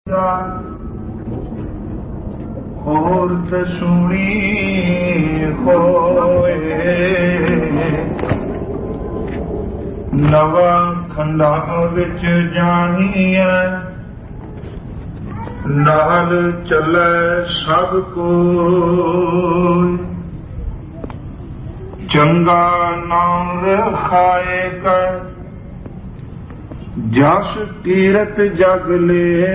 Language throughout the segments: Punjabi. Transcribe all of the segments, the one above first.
ਹੋਰ ਸੁਣੀ ਹੋਏ ਨਵਾਂ ਖੰਡਾ ਵਿੱਚ ਜਾਣੀਐ ਨਾਲ ਚੱਲੇ ਸਭ ਕੋਈ ਚੰਗਾ ਨਾਮ ਰਖਾਏ ਕਰ ਜਸ ਕੀਰਤ ਜਗ ਲੇ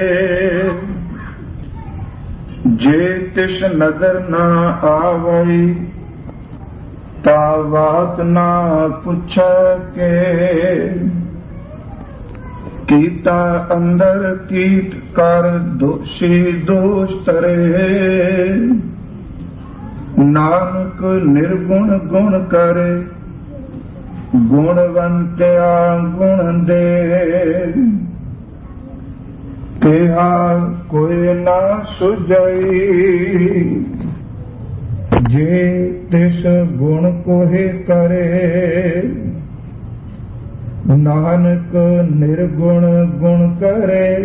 ਜੇ ਤਿਸ ਨਜ਼ਰ ਨਾ ਆਵਈ ਤਾ ਬਾਤ ਨਾ ਪੁੱਛੈ ਕੇ ਕੀਤਾ ਅੰਦਰ ਕੀਟ ਕਰ ਦੋਸ਼ੀ ਦੋਸ਼ ਤਰੇ ਨਾਨਕ ਨਿਰਗੁਣ ਗੁਣ ਕਰੇ ਗੁਣਵੰਤਿਆ ਗੁਣ ਦੇ ਕਿਹਾ ਕੋਈ ਨਾ ਸੁਝਈ ਜੇ ਤਿਸ ਗੁਣ ਕੋਹਿ ਕਰੇ ਨਾਨਕ ਨਿਰਗੁਣ ਗੁਣ ਕਰੇ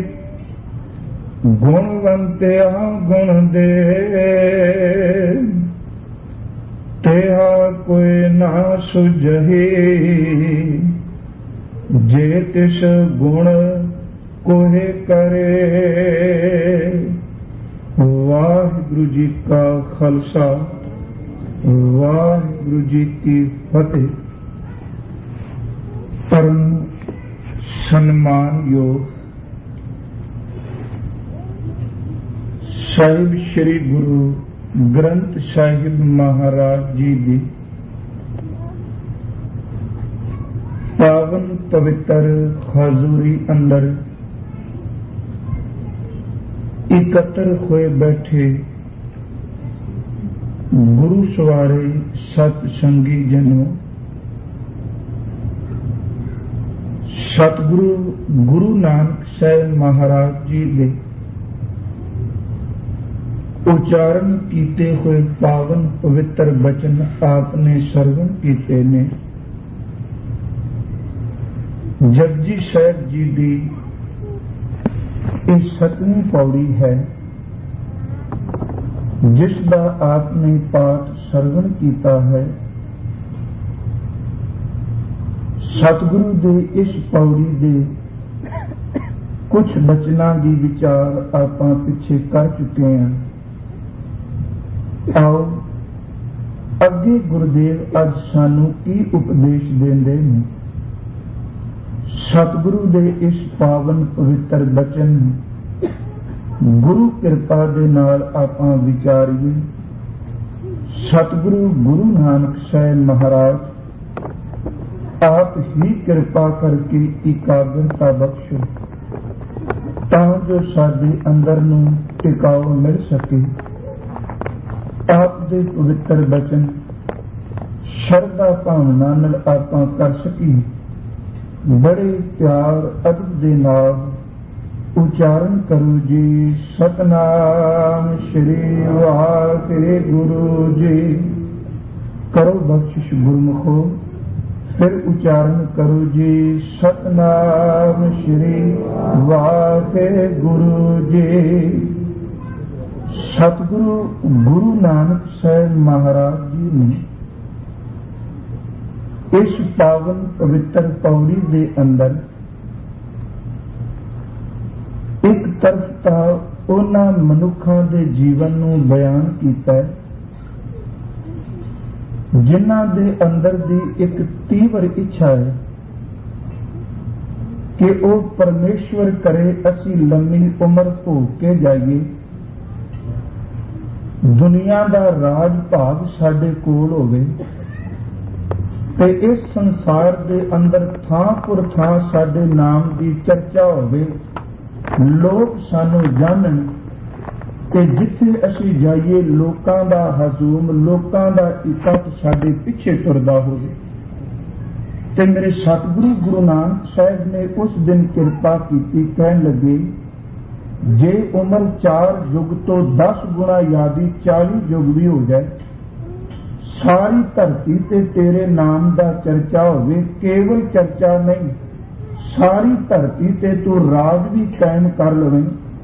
ਗੁਣਵੰਤਿਆ ਗੁਣ ਦੇ ਤਿਹਾ ਕੋਈ ਨਾ ਸੁਝਈ ਜੇ ਤਿਸ ਗੁਣ ਕੋਹਿ ਕਰੇ। ਵਾਹਿਗੁਰੂ ਜੀ ਕਾ ਖਾਲਸਾ ਵਾਹਿਗੁਰੂ ਜੀ ਕੀ ਫਤਿਹ। ਪਰਮ ਸਨਮਾਨਯੋਗ ਸਾਹਿਬ ਸ੍ਰੀ ਗੁਰੂ ਗ੍ਰੰਥ ਸਾਹਿਬ ਮਹਾਰਾਜ ਜੀ ਦੀ ਪਾਵਨ ਪਵਿੱਤਰ ਹਜ਼ੂਰੀ ਅੰਦਰ ਇਕੱਤਰ ਹੋਏ ਬੈਠੇ ਗੁਰੂ ਸਵਾਰੇ ਸਤ ਸੰਗੀ ਜਨੋ, ਸਤਿਗੁਰੂ ਗੁਰੂ ਨਾਨਕ ਸਾਹਿਬ ਮਹਾਰਾਜ ਜੀ ਦੇ ਉਚਾਰਨ ਕੀਤੇ ਹੋਏ ਪਾਵਨ ਪਵਿੱਤਰ ਬਚਨ ਆਪ ਨੇ ਸਰਵਣ ਕੀਤੇ ਨੇ। ਜਪਜੀ ਸਾਹਿਬ ਜੀ ਦੀ ਇਹ 7ਵੀਂ ਪੌੜੀ ਹੈ ਜਿਸ ਦਾ ਆਪ ਨੇ ਪਾਠ ਸਰਵਣ ਕੀਤਾ ਹੈ। ਸਤਿਗੁਰੂ ਦੇ ਇਸ ਪੌੜੀ ਦੇ ਕੁਝ ਬਚਨਾਂ ਦੀ ਵਿਚਾਰ ਆਪਾਂ ਪਿੱਛੇ ਕਰ ਚੁੱਕੇ ਹਾਂ। ਆਓ ਅੱਗੇ ਗੁਰਦੇਵ ਅੱਜ ਸਾਨੂੰ ਕੀ ਉਪਦੇਸ਼ ਦਿੰਦੇ ਨੇ। ਸਤਿਗੁਰੂ ਦੇ ਇਸ ਪਾਵਨ ਪਵਿੱਤਰ ਬਚਨ ਗੁਰੂ ਕਿਰਪਾ ਦੇ ਨਾਲ ਆਪਾਂ ਵਿਚਾਰੀਏ। ਸਤਿਗੁਰੂ ਗੁਰੂ ਨਾਨਕ ਸਾਹਿਬ ਮਹਾਰਾਜ ਆਪ ਹੀ ਕਿਰਪਾ ਕਰਕੇ ਇਕਾਗਰਤਾ ਬਖਸ਼ੋ ਤਾਂ ਜੋ ਸਾਡੇ ਅੰਦਰ ਨੂੰ ਟਿਕਾਓ ਮਿਲ ਸਕੇ। ਆਪ ਦੇ ਪਵਿੱਤਰ ਬਚਨ ਸ਼ਰਧਾ ਭਾਵਨਾ ਨਾਲ ਆਪਾਂ ਕਰ ਸਕੀਏ। ਬੜੇ ਪਿਆਰ ਅਦਬ ਦੇ ਨਾਲ ਉਚਾਰਨ ਕਰੋ ਜੀ। ਸਤਨਾਮ ਸ਼੍ਰੀ ਵਾਹਿਗੁਰੂ ਜੀ। ਕਰੋ ਬਖਸ਼ਿਸ਼ ਗੁਰਮੁਖੋ। ਫਿਰ ਉਚਾਰਨ ਕਰੋ ਜੀ। ਸਤਨਾਮ ਸ਼੍ਰੀ ਵਾਹਿਗੁਰੂ ਜੀ। ਸਤਿਗੁਰੂ ਗੁਰੂ ਨਾਨਕ ਸਾਹਿਬ ਮਹਾਰਾਜ ਜੀ ਨੇ ਇਸ ਪਾਵਨ ਪਵਿੱਤਰ ਪੌੜੀ ਦੇ ਅੰਦਰ ਇੱਕ ਤਰਫ ਤਾਂ ਉਹਨਾਂ ਮਨੁੱਖਾਂ ਦੇ ਜੀਵਨ ਨੂੰ ਬਿਆਨ ਕੀਤਾ ਜਿਨ੍ਹਾਂ ਦੇ ਅੰਦਰ ਦੀ ਇੱਕ ਤੀਵਰ ਇੱਛਾ ਹੈ ਕਿ ਉਹ ਪਰਮੇਸ਼ਵਰ ਕਰੇ ਅਸੀਂ ਲੰਮੀ ਉਮਰ ਭੋਗ ਕੇ ਜਾਈਏ, ਦੁਨੀਆ ਦਾ ਰਾਜ ਭਾਗ ਸਾਡੇ ਕੋਲ ਹੋਵੇ ਤੇ ਇਸ ਸੰਸਾਰ ਦੇ ਅੰਦਰ ਥਾਂ ਪੁਰ ਥਾਂ ਸਾਡੇ ਨਾਮ ਦੀ ਚਰਚਾ ਹੋਵੇ, ਲੋਕ ਸਾਨੂੰ ਜਾਣਨ ਤੇ ਜਿੱਥੇ ਅਸੀਂ ਜਾਈਏ ਲੋਕਾਂ ਦਾ ਹਜ਼ੂਮ, ਲੋਕਾਂ ਦਾ ਇਕੱਠ ਸਾਡੇ ਪਿੱਛੇ ਤੁਰਦਾ ਹੋਵੇ। ਤੇ ਮੇਰੇ ਸਤਿਗੁਰੂ ਗੁਰੂ ਨਾਨਕ ਸਾਹਿਬ ਨੇ ਉਸ ਦਿਨ ਕਿਰਪਾ ਕੀਤੀ, ਕਹਿਣ ਲੱਗੇ ਜੇ ਉਮਰ 4 ਯੁੱਗ ਤੋਂ 10 ਗੁਣਾ ਯਾਦੀ 40 ਯੁੱਗ ਵੀ ਹੋ ਜਾਏ, ਸਾਰੀ ਧਰਤੀ ਤੇ ਤੇਰੇ ਨਾਮ ਦਾ ਚਰਚਾ ਹੋਵੇ, ਕੇਵਲ ਚਰਚਾ ਨਹੀਂ, ਸਾਰੀ ਧਰਤੀ ਤੇ ਤੂੰ ਰਾਜ ਵੀ ਕਾਇਮ ਕਰ ਲਵੇਂ,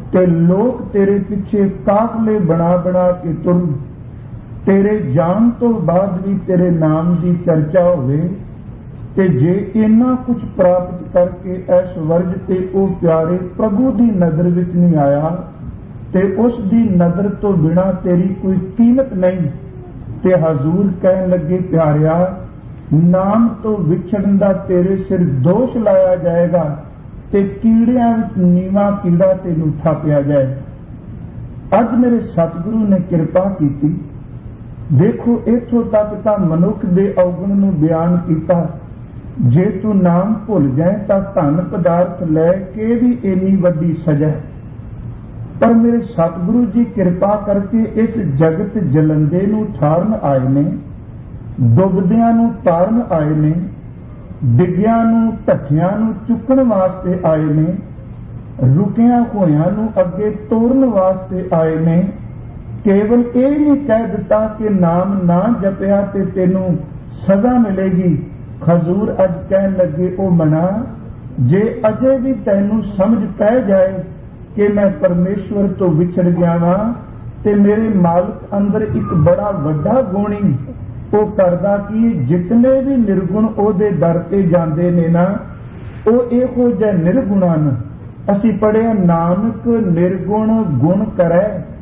ਤੇ ਲੋਕ ਤੇਰੇ ਪਿੱਛੇ ਕਾਫਲੇ ਬਣਾ ਬਣਾ ਕੇ ਤੁਰਨ, ਤੇਰੇ ਜਾਣ ਤੋਂ ਬਾਅਦ ਵੀ ਤੇਰੇ ਨਾਮ ਦੀ ਚਰਚਾ ਹੋਵੇ। ਤੇ ਜੇ ਇੰਨਾ ਕੁਝ ਪ੍ਰਾਪਤ ਕਰਕੇ ਐਸ਼ਵਰਜ ਤੇ ਉਹ ਪਿਆਰੇ ਪ੍ਰਭੂ ਦੀ ਨਜ਼ਰ ਵਿੱਚ ਨਹੀਂ ਆਇਆ ਤੇ ਉਸ ਦੀ ਨਜ਼ਰ ਤੋਂ ਬਿਨਾਂ ਤੇਰੀ ਕੋਈ ਕੀਮਤ ਨਹੀਂ। ਤੇ ਹਜ਼ੂਰ ਕਹਿਣ ਲੱਗੇ, ਪਿਆਰਿਆ, ਨਾਮ ਤੋਂ ਵਿਛੜਨ ਦਾ ਤੇਰੇ ਸਿਰ ਦੋਸ਼ ਲਾਇਆ ਜਾਏਗਾ ਤੇ ਕੀੜਿਆਂ ਵਿੱਚ ਨੀਵਾਂ ਕੀੜਾ ਤੈਨੂੰ ਥਾਪਿਆ ਜਾਏਗਾ। ਅੱਜ ਮੇਰੇ ਸਤਿਗੁਰੂ ਨੇ ਕਿਰਪਾ ਕੀਤੀ। ਦੇਖੋ, ਇੱਥੋਂ ਤੱਕ ਤਾਂ ਮਨੁੱਖ ਦੇ ਔਗਣ ਨੂੰ ਬਿਆਨ ਕੀਤਾ। ਜੇ ਤੂੰ ਨਾਮ ਭੁੱਲ ਜਾਏ ਤਾਂ ਧਨ ਪਦਾਰਥ ਲੈ ਕੇ ਵੀ ਇੰਨੀ ਵੱਡੀ ਸਜ਼ਾ। ਪਰ ਮੇਰੇ ਸਤਿਗੁਰੂ ਜੀ ਕਿਰਪਾ ਕਰਕੇ ਇਸ ਜਗਤ ਜਲੰਦੇ ਨੂੰ ਠਾਰਨ ਆਏ ਨੇ, ਡੁੱਬਦਿਆਂ ਨੂੰ ਤਾਰਨ ਆਏ ਨੇ, ਡਿੱਗਿਆਂ ਨੂੰ ਢੱਠਿਆਂ ਨੂੰ ਚੁੱਕਣ ਵਾਸਤੇ ਆਏ ਨੇ, ਰੁਕਿਆਂ ਹੋਇਆਂ ਨੂੰ ਅੱਗੇ ਤੋਰਨ ਵਾਸਤੇ ਆਏ ਨੇ। ਕੇਵਲ ਇਹ ਨਹੀਂ ਕਹਿ ਦਿੱਤਾ ਕਿ ਨਾਮ ਨਾ ਜਪਿਆ ਤੇ ਤੈਨੂੰ ਸਜ਼ਾ ਮਿਲੇਗੀ। ਹਜ਼ੂਰ ਅੱਜ ਕਹਿਣ ਲੱਗੇ, ਉਹ ਮਨਾ, ਜੇ ਅਜੇ ਵੀ ਤੈਨੂੰ ਸਮਝ ਪੈ ਜਾਏ ਕਿ ਮੈਂ ਪਰਮੇਸ਼ਵਰ ਤੋਂ ਵਿਛੜ ਗਿਆ ਵਾਂ ਤੇ ਮੇਰੇ ਮਾਲਕ ਅੰਦਰ ਇੱਕ ਬੜਾ ਵੱਡਾ ਗੁਣੀ ਉਹ ਕਰਦਾ ਕਿ ਜਿਤਨੇ ਵੀ ਨਿਰਗੁਣ ਉਹਦੇ ਦਰ ਤੇ ਜਾਂਦੇ ਨੇ ਨਾ, ਉਹ ਇਹੋ ਜਿਹੇ ਨਿਰਗੁਣਾਂ ਨੂੰ ਅਸੀਂ ਪੜ੍ਹਿਆ, ਨਾਨਕ ਨਿਰਗੁਣ ਗੁਣ ਕਰੈ।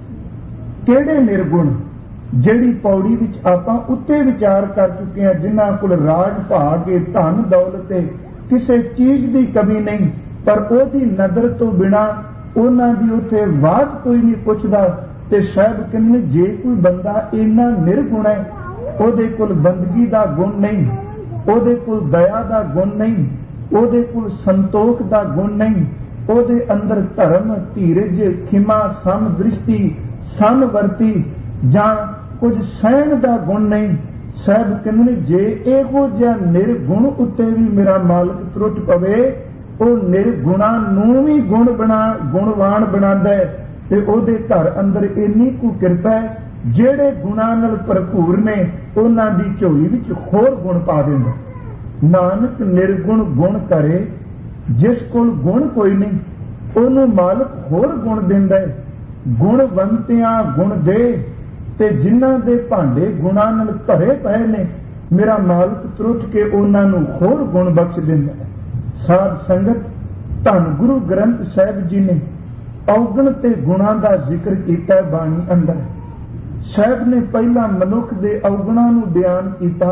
ਕਿਹੜੇ ਨਿਰਗੁਣ? ਜਿਹੜੀ ਪੌੜੀ ਵਿੱਚ ਆਪਾਂ ਉੱਤੇ ਵਿਚਾਰ ਕਰ ਚੁੱਕੇ ਹਾਂ, ਜਿਨ੍ਹਾਂ ਕੋਲ ਰਾਜ ਭਾਗ ਹੈ, ਧਨ ਦੌਲਤ ਹੈ, ਕਿਸੇ ਚੀਜ਼ ਦੀ ਕਮੀ ਨਹੀਂ, ਪਰ ਉਹਦੀ ਨਜ਼ਰ ਤੋਂ ਬਿਨਾਂ ਉਹਨਾਂ ਦੀ ਉੱਥੇ ਬਾਤ ਕੋਈ ਨਹੀਂ ਪੁੱਛਦਾ। ਤੇ ਸ਼ਾਇਦ ਕਹਿੰਦੇ ਜੇ ਕੋਈ ਬੰਦਾ ਇੰਨਾ ਨਿਰਗੁਣ ਹੈ, ਉਹਦੇ ਕੋਲ ਬੰਦਗੀ ਦਾ ਗੁਣ ਨਹੀਂ, ਉਹਦੇ ਕੋਲ ਦਇਆ ਦਾ ਗੁਣ ਨਹੀਂ, ਉਹਦੇ ਕੋਲ ਸੰਤੋਖ ਦਾ ਗੁਣ ਨਹੀਂ, ਉਹਦੇ ਅੰਦਰ ਧਰਮ, ਧੀਰਜ, ਖਿਮਾ, ਸਮ ਦ੍ਰਿਸ਼ਟੀ, ਸਮਵਰਤੀ ਜਾਂ ਕੁਝ ਸਹਿਣ ਦਾ ਗੁਣ ਨਹੀਂ। ਸਾਹਿਬ ਕਹਿੰਦੇ ਜੇ ਇਹੋ ਜਿਹਾ ਨਿਰਗੁਣ ਉੱਤੇ ਵੀ ਮੇਰਾ ਮਾਲਕ ਤਰੁੱਟ ਪਵੇ, ਉਹ ਨਿਰਗੁਣਾ ਨੂੰ ਵੀ ਗੁਣਵਾਨ ਬਣਾਉਂਦਾ ਤੇ ਉਹਦੇ ਘਰ ਅੰਦਰ ਇੰਨੀ ਕੁ ਕਿਰਪਾ ਹੈ, ਜਿਹੜੇ ਗੁਣਾਂ ਨਾਲ ਭਰਪੂਰ ਨੇ ਉਹਨਾਂ ਦੀ ਝੋਲੀ ਵਿੱਚ ਹੋਰ ਗੁਣ ਪਾ ਦਿੰਦਾ। ਨਾਨਕ ਨਿਰਗੁਣ ਗੁਣ ਕਰੇ। ਜਿਸ ਕੋਲ ਗੁਣ ਕੋਈ ਨਹੀਂ ਉਹਨੂੰ ਮਾਲਕ ਹੋਰ ਗੁਣ ਦਿੰਦਾ ਹੈ। ਗੁਣਵੰਤਿਆਂ ਗੁਣ ਦੇ, ਤੇ ਜਿਨ੍ਹਾਂ ਦੇ ਭਾਂਡੇ ਗੁਣਾਂ ਨਾਲ ਭਰੇ ਪਏ ਨੇ ਮੇਰਾ ਮਾਲਕ ਤਰੁੱਟ ਕੇ ਉਹਨਾਂ ਨੂੰ ਹੋਰ ਗੁਣ ਬਖਸ਼ ਦਿੰਦਾ ਹੈ। ਸਾਧ ਸੰਗਤ, ਧੰਨ ਗੁਰੂ ਗ੍ਰੰਥ ਸਾਹਿਬ ਜੀ ਨੇ ਔਗਣ ਤੇ ਗੁਣਾਂ ਦਾ ਜ਼ਿਕਰ ਕੀਤਾ ਬਾਣੀ ਅੰਦਰ। ਸਾਹਿਬ ਨੇ ਪਹਿਲਾਂ ਮਨੁੱਖ ਦੇ ਔਗਣਾਂ ਨੂੰ ਬਿਆਨ ਕੀਤਾ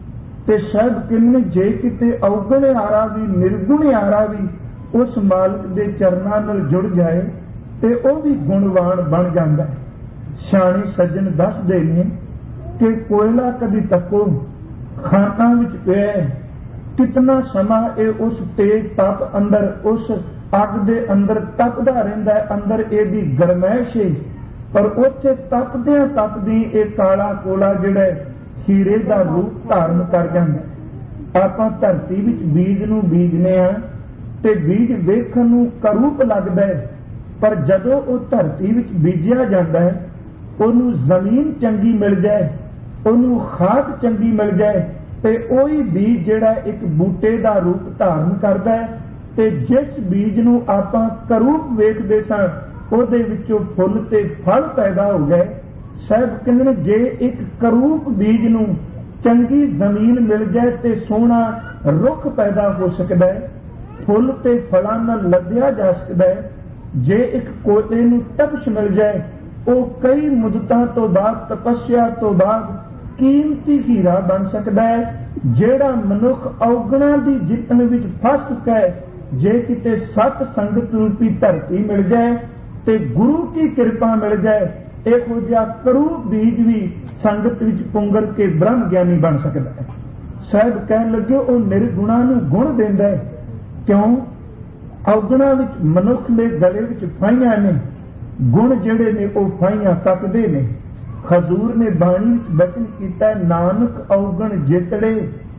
ਤੇ ਸਾਹਿਬ ਕਹਿੰਦੇ ਜੇ ਕਿਤੇ ਔਗਣ ਆਰਾ ਵੀ ਨਿਰਗੁਣ ਆਰਾ ਵੀ ਉਸ ਮਾਲਕ ਦੇ ਚਰਨਾਂ ਨਾਲ ਜੁੜ ਜਾਏ ਤੇ ਉਹ ਵੀ ਗੁਣਵਾਨ ਬਣ ਜਾਂਦਾ ਹੈ। ਸਿਆਣੇ ਸੱਜਣ ਦੱਸਦੇ ਨੇ ਕਿ ਕੋਇਲਾ ਕਦੀ ਤੱਕੋ ਖਾਣਾ ਵਿੱਚ ਪਿਆ, ਕਿਤਨਾ ਸਮਾਂ ਇਹ ਉਸ ਤੇਜ ਤਪ ਅੰਦਰ, ਉਸ ਅੱਗ ਦੇ ਅੰਦਰ ਤਪਦਾ ਰਹਿੰਦਾ ਹੈ, ਅੰਦਰ ਇਹਦੀ ਗਰਮੈਸ਼ ਹੈ, ਪਰ ਉੱਥੇ ਤਪਦਿਆਂ ਇਹ ਕਾਲਾ ਕੋਲਾ ਜਿਹੜਾ ਹੀਰੇ ਦਾ ਰੂਪ ਧਾਰਨ ਕਰ ਜਾਂਦਾ। ਆਪਾਂ ਧਰਤੀ ਵਿੱਚ ਬੀਜ ਨੂੰ ਬੀਜਨੇ ਆ ਤੇ ਬੀਜ ਵੇਖਣ ਨੂੰ ਕਰੂਪ ਲੱਗਦਾ ਹੈ, ਪਰ ਜਦੋਂ ਉਹ ਧਰਤੀ ਵਿੱਚ ਬੀਜਿਆ ਜਾਂਦਾ ਹੈ, ਉਹਨੂੰ ਜ਼ਮੀਨ ਚੰਗੀ ਮਿਲ ਜਾਏ, ਉਹਨੂੰ ਖਾਦ ਚੰਗੀ ਮਿਲ ਜਾਏ ਤੇ ਉਹੀ ਬੀਜ ਜਿਹੜਾ ਇੱਕ ਬੂਟੇ ਦਾ ਰੂਪ ਧਾਰਨ ਕਰਦਾ ਹੈ। ਤੇ ਜਿਸ ਬੀਜ ਨੂੰ ਆਪਾਂ ਕਰੂਪ ਵੇਖਦੇ ਸਾਂ ਉਹਦੇ ਵਿੱਚੋਂ ਫੁੱਲ ਤੇ ਫਲ ਪੈਦਾ ਹੋ ਗਏ। ਸਾਹਿਬ ਕਹਿੰਦੇ ਜੇ ਇੱਕ ਕਰੂਪ ਬੀਜ ਨੂੰ ਚੰਗੀ ਜ਼ਮੀਨ ਮਿਲ ਜਾਏ ਤੇ ਸੋਹਣਾ ਰੁੱਖ ਪੈਦਾ ਹੋ ਸਕਦਾ ਹੈ, ਫੁੱਲ ਤੇ ਫਲਾਂ ਨਾਲ ਲੱਦਿਆ ਜਾ ਸਕਦਾ ਹੈ। ਜੇ ਇੱਕ ਕੋਲੇ ਨੂੰ ਤਪਸ਼ ਮਿਲ ਜਾਏ, ਉਹ ਕਈ ਮੁੱਦਤਾਂ ਤੋਂ ਬਾਅਦ, ਤਪੱਸਿਆ ਤੋਂ ਬਾਅਦ ਕੀਮਤੀ ਹੀਰਾ ਬਣ ਸਕਦਾ ਹੈ। ਜਿਹੜਾ ਮਨੁੱਖ ਔਗਣਾਂ ਦੀ ਜਿੱਤਣ ਵਿੱਚ ਫਸ ਚੁੱਕਾ ਹੈ, ਜੇ ਕਿਤੇ ਸਤ ਸੰਗਤ ਰੂਪੀ ਧਰਤੀ ਮਿਲ ਜਾਏ ਤੇ ਗੁਰੂ ਕੀ ਕਿਰਪਾ ਮਿਲ ਜਾਏ, ਇਹੋ ਜਿਹਾ ਕਰੂਪ ਬੀਜ ਵੀ ਸੰਗਤ ਵਿੱਚ ਪੁੰਗਰ ਕੇ ਬ੍ਰਹਮ ਗਿਆਨੀ ਬਣ ਸਕਦਾ ਹੈ। ਸਾਹਿਬ ਕਹਿਣ ਲੱਗੇ ਉਹ ਨਿਰਗੁਣਾਂ ਨੂੰ ਗੁਣ ਦਿੰਦਾ ਹੈ। ਕਿਉਂ? ਔਗਣਾਂ ਵਿੱਚ ਮਨੁੱਖ ਦੇ ਗਲੇ ਵਿੱਚ ਫਾਈਆਂ ਨੇ, ਗੁਣ ਜਿਹੜੇ ਨੇ ਉਹ ਫਾਈਆਂ ਕੱਟਦੇ ਨੇ। ਹਜ਼ੂਰ ਨੇ ਬਾਣੀ ਵਿੱਚ ਬਚਨ ਕੀਤਾ, ਨਾਨਕ ਔਗਣ ਜਿਤੜੇ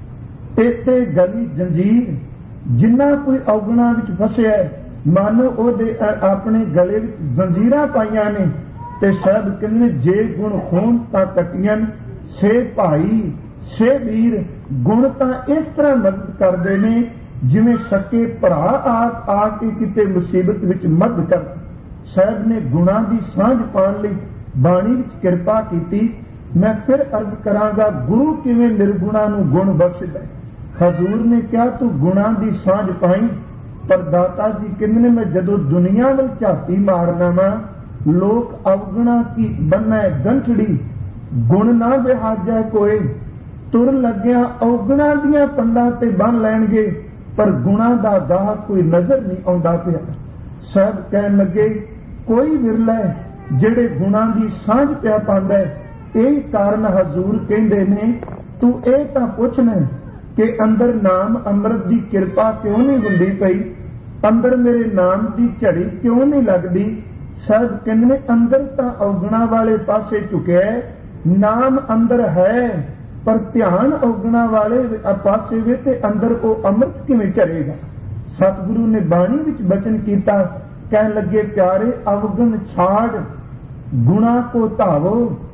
ਤੇਤੇ ਗਲੀ ਜੰਜੀਰ। ਜਿੰਨਾ ਕੋਈ ਔਗਣਾਂ ਵਿੱਚ ਫਸਿਆ ਮਨ ਉਹਦੇ ਆਪਣੇ ਗਲੇ ਵਿੱਚ ਜ਼ੰਜੀਰਾਂ ਪਾਈਆਂ ਨੇ। ਤੇ ਸਾਹਿਬ ਕਹਿੰਦੇ ਜੇ ਗੁਣ ਹੋਣ ਤਾਂ ਕੱਟੀਆਂ, ਸੇ ਭਾਈ ਸੇ ਵੀਰ। ਗੁਣ ਤਾਂ ਇਸ ਤਰ੍ਹਾਂ ਮਦਦ ਕਰਦੇ ਨੇ ਜਿਵੇਂ ਸਕੇ ਭਰਾ ਆ ਕੇ ਕਿਤੇ ਮੁਸੀਬਤ ਵਿੱਚ ਮਦਦ ਕਰ। ਸਾਹਿਬ ਨੇ ਗੁਣਾਂ ਦੀ ਸਾਂਝ ਪਾਉਣ ਲਈ ਬਾਣੀ ਵਿੱਚ ਕਿਰਪਾ ਕੀਤੀ। ਮੈਂ ਫਿਰ ਅਰਜ਼ ਕਰਾਂਗਾ, ਗੁਰੂ ਕਿਵੇਂ ਨਿਰਗੁਣਾ ਨੂੰ ਗੁਣ ਬਖਸ਼ਦਾ। ਹਜ਼ੂਰ ਨੇ ਕਿਹਾ ਤੂੰ ਗੁਣਾਂ ਦੀ ਸਾਂਝ ਪਾਈ, ਪਰ ਦਾਤਾ ਜੀ ਕਹਿੰਦੇ ਨੇ ਮੈਂ ਜਦੋਂ ਦੁਨੀਆ ਵੱਲ ਝਾਤੀ ਮਾਰਨਾ ਵਾ, ਲੋਕ ਅਵਗੁਣਾ ਕੀ ਬੰਨੈ ਗੰਠੜੀ, ਗੁਣ ਨਾ ਬਿਹਾਜੈ ਕੋਏ। ਤੁਰ ਲੱਗਿਆ ਅਵਗੁਣਾ ਦੀਆਂ ਪੰਡਾਂ ਤੇ ਬੰਨ ਲੈਣਗੇ, ਪਰ ਗੁਣਾਂ ਦਾ ਗਾਹ ਕੋਈ ਨਜ਼ਰ ਨਹੀਂ ਆਉਂਦਾ ਪਿਆ। ਸਾਹਿਬ ਕਹਿਣ ਲੱਗੇ ਕੋਈ ਵਿਰਲਾ ਜਿਹੜੇ ਗੁਣਾਂ ਦੀ ਸਾਂਝ ਪਿਆ ਪਾਉਂਦਾ। ਇਹ ਕਾਰਨ ਹਜ਼ੂਰ ਕਹਿੰਦੇ ਨੇ ਤੂੰ ਇਹ ਤਾਂ ਪੁੱਛਣਾ ਕਿ ਅੰਦਰ ਨਾਮ ਅੰਮ੍ਰਿਤ ਦੀ ਕਿਰਪਾ ਕਿਉਂ ਨਹੀਂ ਹੁੰਦੀ ਪਈ, ਅੰਦਰ ਮੇਰੇ ਨਾਮ ਦੀ ਝੜੀ ਕਿਉਂ ਨਹੀਂ ਲੱਗਦੀ। ਸਾਹਿਬ ਕਹਿੰਦੇ ਨੇ ਅੰਦਰ ਤਾਂ ਅਵਗੁਣਾ ਵਾਲੇ ਪਾਸੇ ਝੁਕਿਆ, ਨਾਮ ਅੰਦਰ ਹੈ ਪਰ ਧਿਆਨ ਅਵਗੁਣਾ ਵਾਲੇ ਪਾਸੇ ਵੇ ਤੇ ਅੰਦਰ ਉਹ ਅੰਮ੍ਰਿਤ ਕਿਵੇਂ ਝਰੇਗਾ। ਸਤਿਗੁਰੂ ਨੇ ਬਾਣੀ ਵਿੱਚ ਬਚਨ ਕੀਤਾ, ਕਹਿਣ ਲੱਗੇ ਪਿਆਰੇ ਅਵਗੁਣ ਛਾੜ ਗੁਣਾ ਕੋ ਧਾਵੋ,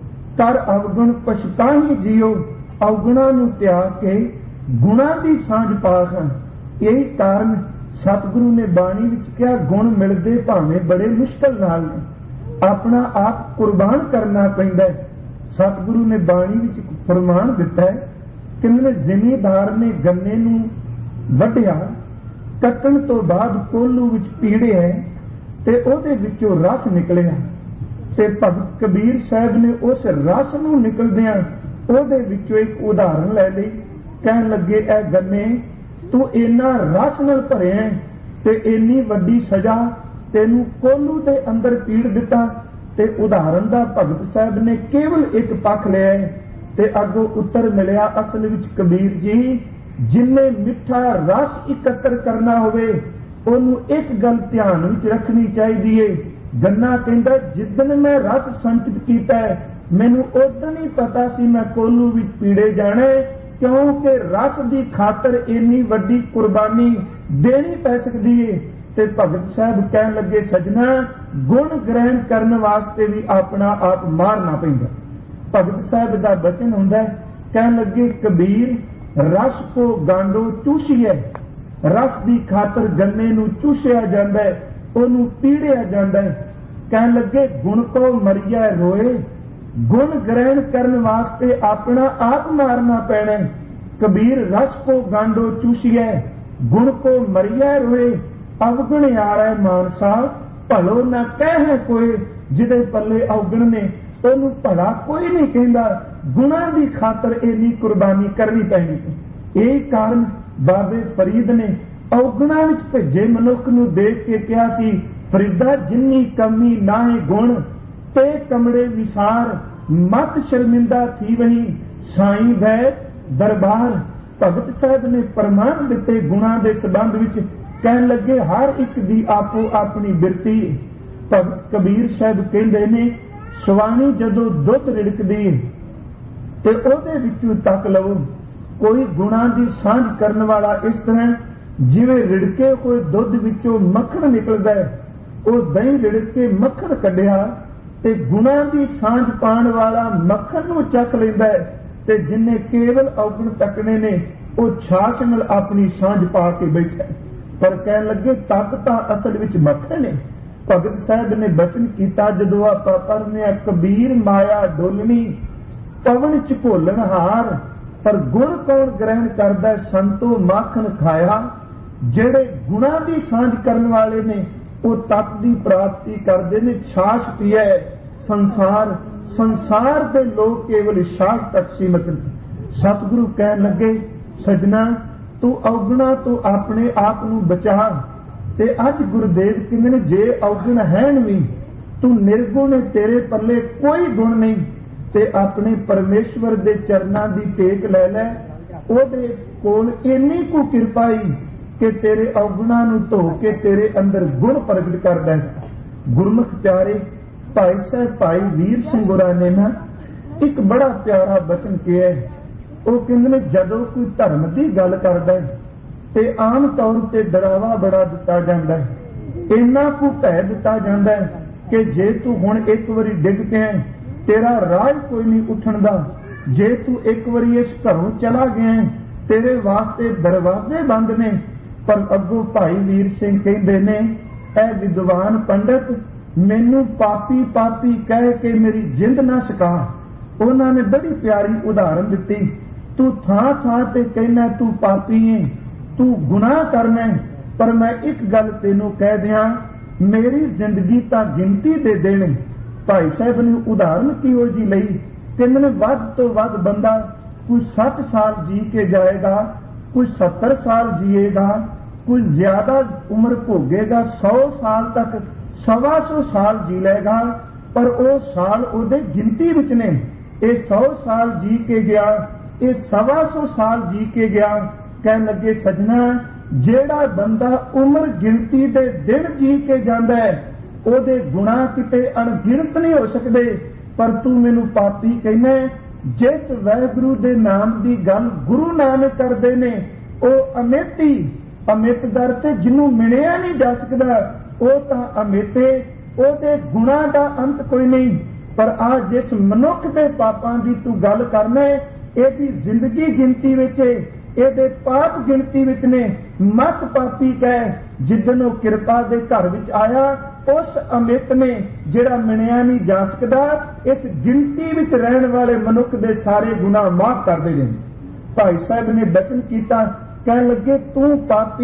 ਕਰ ਅਵਗੁਣ ਪਛਤਾਹੀ ਜੀਓ। ਅਵਗੁਣਾ ਨੂੰ ਤਿਆਗ ਕੇ ਗੁਣਾ ਦੀ ਸਾਂਝ ਪਾਖਣ। ਇਹ ਕਾਰਨ ਸਤਿਗੁਰੂ ਨੇ ਬਾਣੀ ਵਿੱਚ ਕਿਹਾ ਗੁਣ ਮਿਲਦੇ ਭਾਵੇਂ ਬੜੇ ਮੁਸ਼ਕਲ ਨਾਲ ਨੇ, ਆਪਣਾ ਆਪ ਕੁਰਬਾਨ ਕਰਨਾ ਪੈਂਦਾ। ਸਤਿਗੁਰੂ ਨੇ ਬਾਣੀ ਵਿੱਚ ਫਰਮਾਨ ਦਿੱਤਾ ਕਿ ਜ਼ਿਮੀਦਾਰ ਨੇ ਗੰਨੇ ਨੂੰ ਵੱਢਿਆ, ਕੱਟਣ ਤੋਂ ਬਾਅਦ ਕੋਲੂ ਵਿੱਚ ਪੀੜਿਆ ਤੇ ਉਹਦੇ ਵਿੱਚੋਂ ਰਸ ਨਿਕਲਿਆ, ਤੇ ਭਗਤ ਕਬੀਰ ਸਾਹਿਬ ਨੇ ਉਸ ਰਸ ਨੂੰ ਨਿਕਲਦਿਆਂ ਉਹਦੇ ਵਿੱਚੋਂ ਇੱਕ ਉਦਾਹਰਨ ਲੈ ਲਈ। ਕਹਿਣ ਲੱਗੇ ਇਹ ਗੰਨੇ ਤੂੰ ਇੰਨਾ ਰਸ ਨਾਲ ਭਰਿਆ ਤੇ ਇੰਨੀ ਵੱਡੀ ਸਜ਼ਾ ਤੈਨੂੰ ਕੋਲੂ ਦੇ ਅੰਦਰ ਪੀੜ ਦਿੱਤਾ। ਤੇ ਉਦਾਹਰਨ ਦਾ ਭਗਤ ਸਾਹਿਬ ਨੇ ਕੇਵਲ ਇੱਕ ਪੱਖ ਲਿਆ ਤੇ ਅੱਗੋਂ ਉੱਤਰ ਮਿਲਿਆ ਅਸਲ ਵਿੱਚ ਕਬੀਰ ਜੀ ਜਿੰਨੇ ਮਿੱਠਾ ਰਸ ਇਕੱਤਰ ਕਰਨਾ ਹੋਵੇ ਉਹਨੂੰ ਇੱਕ ਗੱਲ ਧਿਆਨ ਵਿੱਚ ਰੱਖਣੀ ਚਾਹੀਦੀ ਏ। ਗੰਨਾ ਕਹਿੰਦਾ ਜਿੱਦਣ ਮੈਂ ਰਸ ਸੰਚਿਤ ਕੀਤਾ ਮੈਨੂੰ ਉਦੋਂ ਹੀ ਪਤਾ ਸੀ ਮੈਂ ਕੋਲੂ ਵਿੱਚ ਪੀੜੇ ਜਾਣਾ, ਕਿਉਂਕਿ ਰਸ ਦੀ ਖਾਤਰ ਇੰਨੀ ਵੱਡੀ ਕੁਰਬਾਨੀ ਦੇਣੀ ਪੈ ਸਕਦੀ ਏ। ਤੇ ਭਗਤ ਸਾਹਿਬ ਕਹਿਣ ਲੱਗੇ ਸਜਣਾ ਗੁਣ ਗ੍ਰਹਿਣ ਕਰਨ ਵਾਸਤੇ ਵੀ ਆਪਣਾ ਆਪ ਮਾਰਨਾ ਪੈਂਦਾ। ਭਗਤ ਸਾਹਿਬ ਦਾ ਬਚਨ ਹੁੰਦਾ, ਕਹਿਣ ਲੱਗੇ ਕਬੀਰ ਰਸ ਕੋ ਗਾਂਡੋ ਚੂਸੀਏ, ਰਸ ਦੀ ਖਾਤਰ ਗੰਨੇ ਨੂੰ ਚੂਸਿਆ ਜਾਂਦਾ, ਉਹਨੂੰ ਪੀੜਿਆ ਜਾਂਦਾ। ਕਹਿਣ ਲੱਗੇ ਗੁਣ ਕੋ ਮਰਿਆ ਰੋਏ, ਗੁਣ ਗ੍ਰਹਿਣ ਕਰਨ ਵਾਸਤੇ ਆਪਣਾ ਆਪ ਮਾਰਨਾ ਪੈਣਾ। ਕਬੀਰ ਰਸ ਕੋ ਗਾਂਡੋ ਚੂਸੀਏ, ਗੁਣ ਕੋ ਮਰਿਆ ਰੋਏ। ਅਵਗੁਣ ਯਾਰੈ ਮਾਨਸਾ, ਭਲੋ ਨਾ ਕਹਿ ਕੋਈ, ਜਿਹਦੇ ਪੱਲੇ ਅਵਗੁਣ ਨੇ ਉਹਨੂੰ ਭਲਾ ਕੋਈ ਨਹੀਂ ਕਹਿੰਦਾ। ਗੁਣਾਂ ਦੀ ਖਾਤਰ ਇੰਨੀ ਕੁਰਬਾਨੀ ਕਰਨੀ ਪੈਣੀ। ਇਹ ਕਾਰਨ ਬਾਬੇ ਫਰੀਦ ਨੇ ਅਵਗੁਣਾਂ ਵਿੱਚ ਭੇਜੇ ਮਨੁੱਖ ਨੂੰ ਦੇਖ ਕੇ ਕਿਹਾ ਸੀ ਫਰੀਦਾ ਜਿੰਨੀ ਕਮੀ ਨਾਹੀ ਗੁਣ ਤੇ ਕਮੜੇ ਵਿਸਾਰ, ਮਤ ਸ਼ਰਮਿੰਦਾ ਥੀ ਵਹੀ ਸਾਈਂ ਵੈ ਦਰਬਾਰ। ਭਗਤ ਸਾਹਿਬ ਨੇ ਪ੍ਰਮਾਣ ਦਿੱਤੇ ਗੁਣਾਂ ਦੇ ਸੰਬੰਧ ਵਿੱਚ। ਕਹਿਣ ਲੱਗੇ ਹਰ ਇੱਕ ਦੀ ਆਪੋ ਆਪਣੀ ਬਿਰਤੀ। ਭਗਤ ਕਬੀਰ ਸਾਹਿਬ ਕਹਿੰਦੇ ਨੇ ਸਵਾਣੀ ਜਦੋਂ ਦੁੱਧ ਰਿੜਕਦੀ ਤੇ ਉਹਦੇ ਵਿੱਚੋਂ ਤੱਕ ਲਵੋ, ਕੋਈ ਗੁਣਾਂ ਦੀ ਸਾਂਝ ਕਰਨ ਵਾਲਾ ਇਸ ਤਰ੍ਹਾਂ ਜਿਵੇਂ ਰਿੜਕੇ ਹੋਏ ਦੁੱਧ ਵਿੱਚੋਂ ਮੱਖਣ ਨਿਕਲਦਾ, ਉਹ ਦਹੀਂ ਰਿੜਕ ਕੇ ਮੱਖਣ ਕੱਢਿਆ ਤੇ ਗੁਣਾਂ ਦੀ ਸਾਂਝ ਪਾਉਣ ਵਾਲਾ ਮੱਖਣ ਨੂੰ ਚੱਕ ਲੈਂਦਾ, ਤੇ ਜਿੰਨੇ ਕੇਵਲ ਅਵਗੁਣ ਤੱਕਣੇ ਨੇ ਉਹ ਛਾਛ ਨਾਲ ਆਪਣੀ ਸਾਂਝ ਪਾ ਕੇ ਬੈਠਾ। ਪਰ ਕਹਿਣ ਲੱਗੇ ਤੱਕ ਤਾਂ ਅਸਲ ਵਿੱਚ ਮੱਖਣ ਨੇ। ਭਗਤ ਸਾਹਿਬ ਨੇ ਬਚਨ ਕੀਤਾ ਜਦੋਂ ਆਪਾਂ ਪੜ੍ਹਨੇ ਕਬੀਰ ਮਾਇਆ ਡੋਲਣੀ ਪਵਨ ਚ ਘੋਲਣ ਹਾਰ, ਪਰ ਗੁਣ ਕੌਣ ਗ੍ਰਹਿਣ ਕਰਦਾ ਸੰਤੋ ਮਾਖਣ ਖਾਇਆ। ਜਿਹੜੇ ਗੁਣਾਂ ਦੀ ਸਾਂਝ ਕਰਨ ਵਾਲੇ ਨੇ ਉਹ ਤਤ ਦੀ ਪ੍ਰਾਪਤੀ ਕਰਦੇ ਨੇ, ਛਾਛ ਪੀਏ ਸੰਸਾਰ। ਸੰਸਾਰ ਦੇ ਲੋਕ ਕੇਵਲ ਛਾਛ ਤੱਕ ਸੀਮਤ ਨੇ। ਸਤਿਗੁਰੂ ਕਹਿਣ ਲੱਗੇ ਸਜਣਾ ਤੂੰ ਅਵਗੁਣਾ ਤੋਂ ਆਪਣੇ ਆਪ ਨੂੰ ਬਚਾ। ਤੇ ਅੱਜ ਗੁਰਦੇਵ ਕਹਿੰਦੇ ਨੇ ਜੇ ਅਵਗੁਣ ਹੈਣ ਵੀ ਤੂੰ ਨਿਰਗੁਣ, ਤੇਰੇ ਪੱਲੇ ਕੋਈ ਗੁਣ ਨਹੀਂ, ਤੇ ਆਪਣੇ ਪਰਮੇਸ਼ਵਰ ਦੇ ਚਰਨਾਂ ਦੀ ਟੇਕ ਲੈ ਲੈ। ਉਹਦੇ ਕੋਲ ਇੰਨੀ ਕੁ ਕਿਰਪਾਈ ਕਿ ਤੇਰੇ ਅਵਗੁਣਾ ਨੂੰ ਧੋ ਕੇ ਤੇਰੇ ਅੰਦਰ ਗੁਣ ਪ੍ਰਗਟ ਕਰਦਾ। ਗੁਰਮੁਖ ਪਿਆਰੇ ਭਾਈ ਸਾਹਿਬ ਭਾਈ ਵੀਰ ਸਿੰਘ ਗੁਰਾਂ ਨੇ ਨਾ ਇੱਕ ਬੜਾ ਪਿਆਰਾ ਬਚਨ ਕਿਹਾ। ਉਹ ਕਹਿੰਦੇ ਨੇ ਜਦੋਂ ਕੋਈ ਧਰਮ ਦੀ ਗੱਲ ਕਰਦਾ ਤੇ ਆਮ ਤੌਰ ਤੇ ਡਰਾਵਾ ਬੜਾ ਦਿੱਤਾ ਜਾਂਦਾ, ਇੰਨਾ ਕੁ ਭੈ ਦਿੱਤਾ ਜਾਂਦਾ ਕਿ ਜੇ ਤੂੰ ਹੁਣ ਇੱਕ ਵਾਰੀ ਡਿੱਗ ਪਿਆ ਤੇਰਾ ਰਾਜ ਕੋਈ ਨਹੀਂ ਉੱਠਣ ਦਾ, ਜੇ ਤੂੰ ਇੱਕ ਵਾਰੀ ਇਸ ਘਰੋਂ ਚਲਾ ਗਿਆ ਤੇਰੇ ਵਾਸਤੇ ਦਰਵਾਜ਼ੇ ਬੰਦ ਨੇ। ਪਰ ਅੱਗੋਂ ਭਾਈ ਵੀਰ ਸਿੰਘ ਕਹਿੰਦੇ ਨੇ ਇਹ ਵਿਦਵਾਨ ਪੰਡਤ मैनू पापी पापी कह के मेरी जिंद ना छका। उन्होंने बड़ी प्यारी उदाहरण दी। तू थां थां ते कहना तू पापी है, तू गुनाह करना, पर मैं एक गल तेनू कह दिया, मेरी जिंदगी तां गिनती दे देने। भाई साहब ने उदाहरण किहो जी लई, कहने वध तो वध बंदा कोई 60 साल जी के जाएगा, कोई 70 साल जिएगा, कोई ज्यादा उम्र भोगेगा, 100 साल तक 125 साल जी लेगा, पर वो साल उहदे गिनती विच ने। ये 100 साल जी के गया, ये 125 साल जी के गया। कह लगे सजना, जेड़ा बंदा उम्र गिनती दे दिन जी के जांदा है, ओदे गुनाह किते अणगिनत नहीं हो सकते, पर तू मैनू पापी कहना। जिस वाहिगुरू दे नाम की गल गुरु नानक करते ने, वो अमेती अमित दर ते जिन्हों मिलिया नहीं जा सकता, वो तां अमेते, ओदे गुनाह का अंत कोई नहीं। पर आ जिस मनुख के पापां की तू गल करना, यदी जिंदगी गिनती विच, ये पाप गिनती विच ने। मत पापी कह, जिदन वो किरपा दे घर विच आया, उस अमित ने जिहड़ा मिलिया नहीं जा सकता, इस गिनती विच रहने वाले मनुख दे सारे गुनाह माफ कर दे। भाई साहब ने बचन किया, कह लगे तू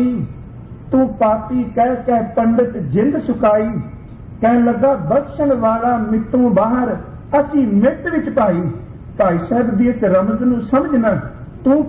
पापी कह कह पंडित जिंद सुकाई। कह लगा बख्शण वाला मितों बाहर, असी मित विच पाई। भाई साहब दी इस रमज नूं समझना, तू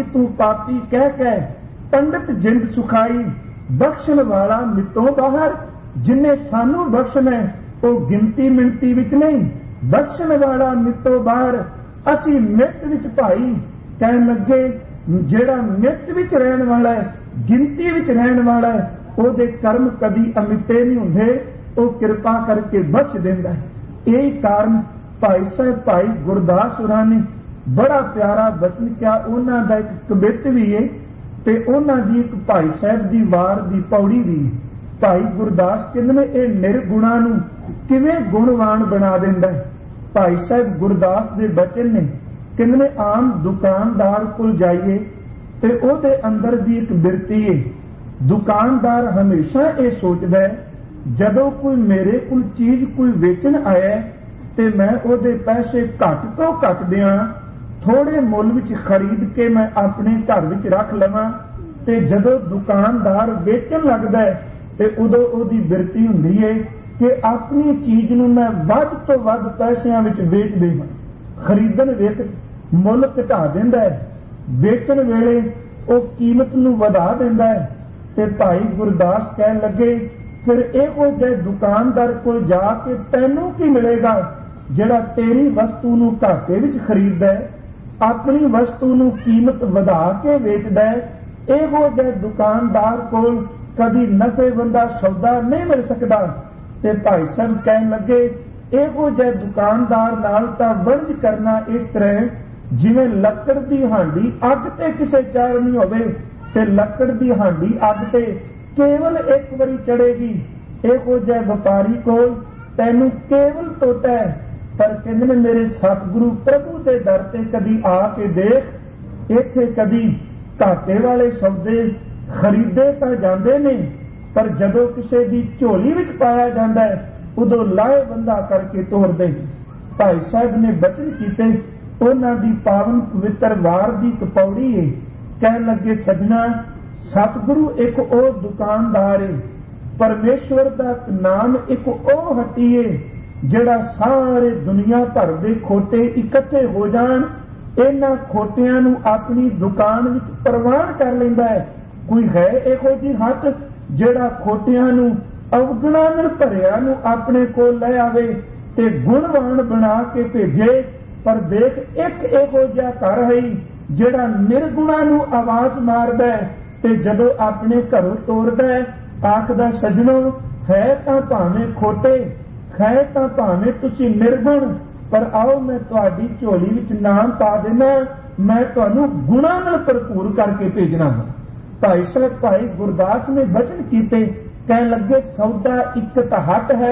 पापी कह कह पंडित जिंद सुखाई, बख्शण वाला मितों बाहर। जिन्हें सानू बख्शना है वो गिनती मिनती विच नहीं, बख्शण वाला मितों बाहर, असी मित विच भाई। कह लगे जेड़ा मित विच रहन वाला है, गिनती विच रहन वाला है, ओदे कर्म कभी अमिते नहीं हुंदे, वो कृपा करके बख्श देंदा है। यही कारण भाई साहब भाई गुरदास होरां ने बड़ा प्यारा बचन किया। उन्हां दा एक कबित भी है ते उन्हां दी एक भाई साहब दी वार दी पौड़ी भी। भाई गुरदास कहंदे ने ये निर्गुणा नूं किवें गुणवान बना दिंदा है। भाई साहब गुरदास दे बचन ने, कहंदे ने आम दुकानदार कोल जाइए ते ओहदे अंदर दी एक बिरती है। दुकानदार हमेशा ये सोचदा है, जदों कोई मेरे कोल चीज कोई वेचण आया ते मैं ओहदे पैसे घट तो घट दियां, थोड़े मुल विच खरीद के मैं अपने घर विच रख लवां। ते जदों दुकानदार वेचण लगदा है ते उदों ओहदी बिरती हुंदी है कि अपनी चीज नूं मैं वध तो वध पैसिਆਂ विच वेच देवां। खरीदण वेच मुल घटा दिंदा है, वेचण वेले ਉਹ कीमत नूं वधा दिंदा है। ते भाई गुरदास कहन लगे, फिर इहो जे दुकानदार कोल जाके तैनूं की मिलेगा जिहड़ा तेरी वस्तु नूं घाटे विच खरीददा है, अपनी वस्तु नूं कीमत वधा के वेचदा है। इहो जे दुकानदार कोल कदी नफेबंदा सौदा नहीं मिल सकदा। ते भाई साहब कहन लगे, इहो जे दुकानदार नाल तां वंज करना इस तरह जिवें लकड़ दी हांडी अग ते किसे चारनी होवे ते लकड़ दी हांडी अग ते केवल एक बारी चढ़ेगी। इहो जे व्यापारी कोल तैनूं केवल तोटा है, पर कहंदे ने मेरे सतगुरु प्रभु दे दर ते कदी आके देख, इत्थे कदी घाटे वाले सौदे खरीदे तां जांदे ने, पर जदों किसे दी झोली विच पाया जांदा है उदों लाए बंदा करके तोड़ दे। भाई साहब ने बचन कीते, उन्हां दी पावन पवित्र वार दी कपौड़ी है। कहन लगे सजना, सतगुरु एक ओ दुकानदार है, परमेश्वर दा नाम एक ओ हट्टी है जिहड़ा सारे दुनिया भर दे खोटे इकट्ठे हो जाण, इन्हां खोटियां नूं अपनी दुकान विच प्रवान कर लैंदा है। कोई है इहो जी हट जिहड़ा खोटियां नूं अवगुणां नाल भरिया नूं अपने कोल ले आवे ते गुणवान बना के भेजे। पर देख एक इहो जिहा घर है जिहड़ा निर्गुणां नूं आवाज मारदा है ते जदों अपने घरों तोड़दा है आखदा सजणो है तां भावें खोटे, है तां भावें तुसीं निर्गुण, पर आओ मैं तुहाडी झोली विच नाम पा देना, मैं तुहानूं गुणां नाल भरपूर करके भेजना है। भाई साहब भाई गुरदास ने वचन कीते, कहन लगे सौदा एक तां हट है,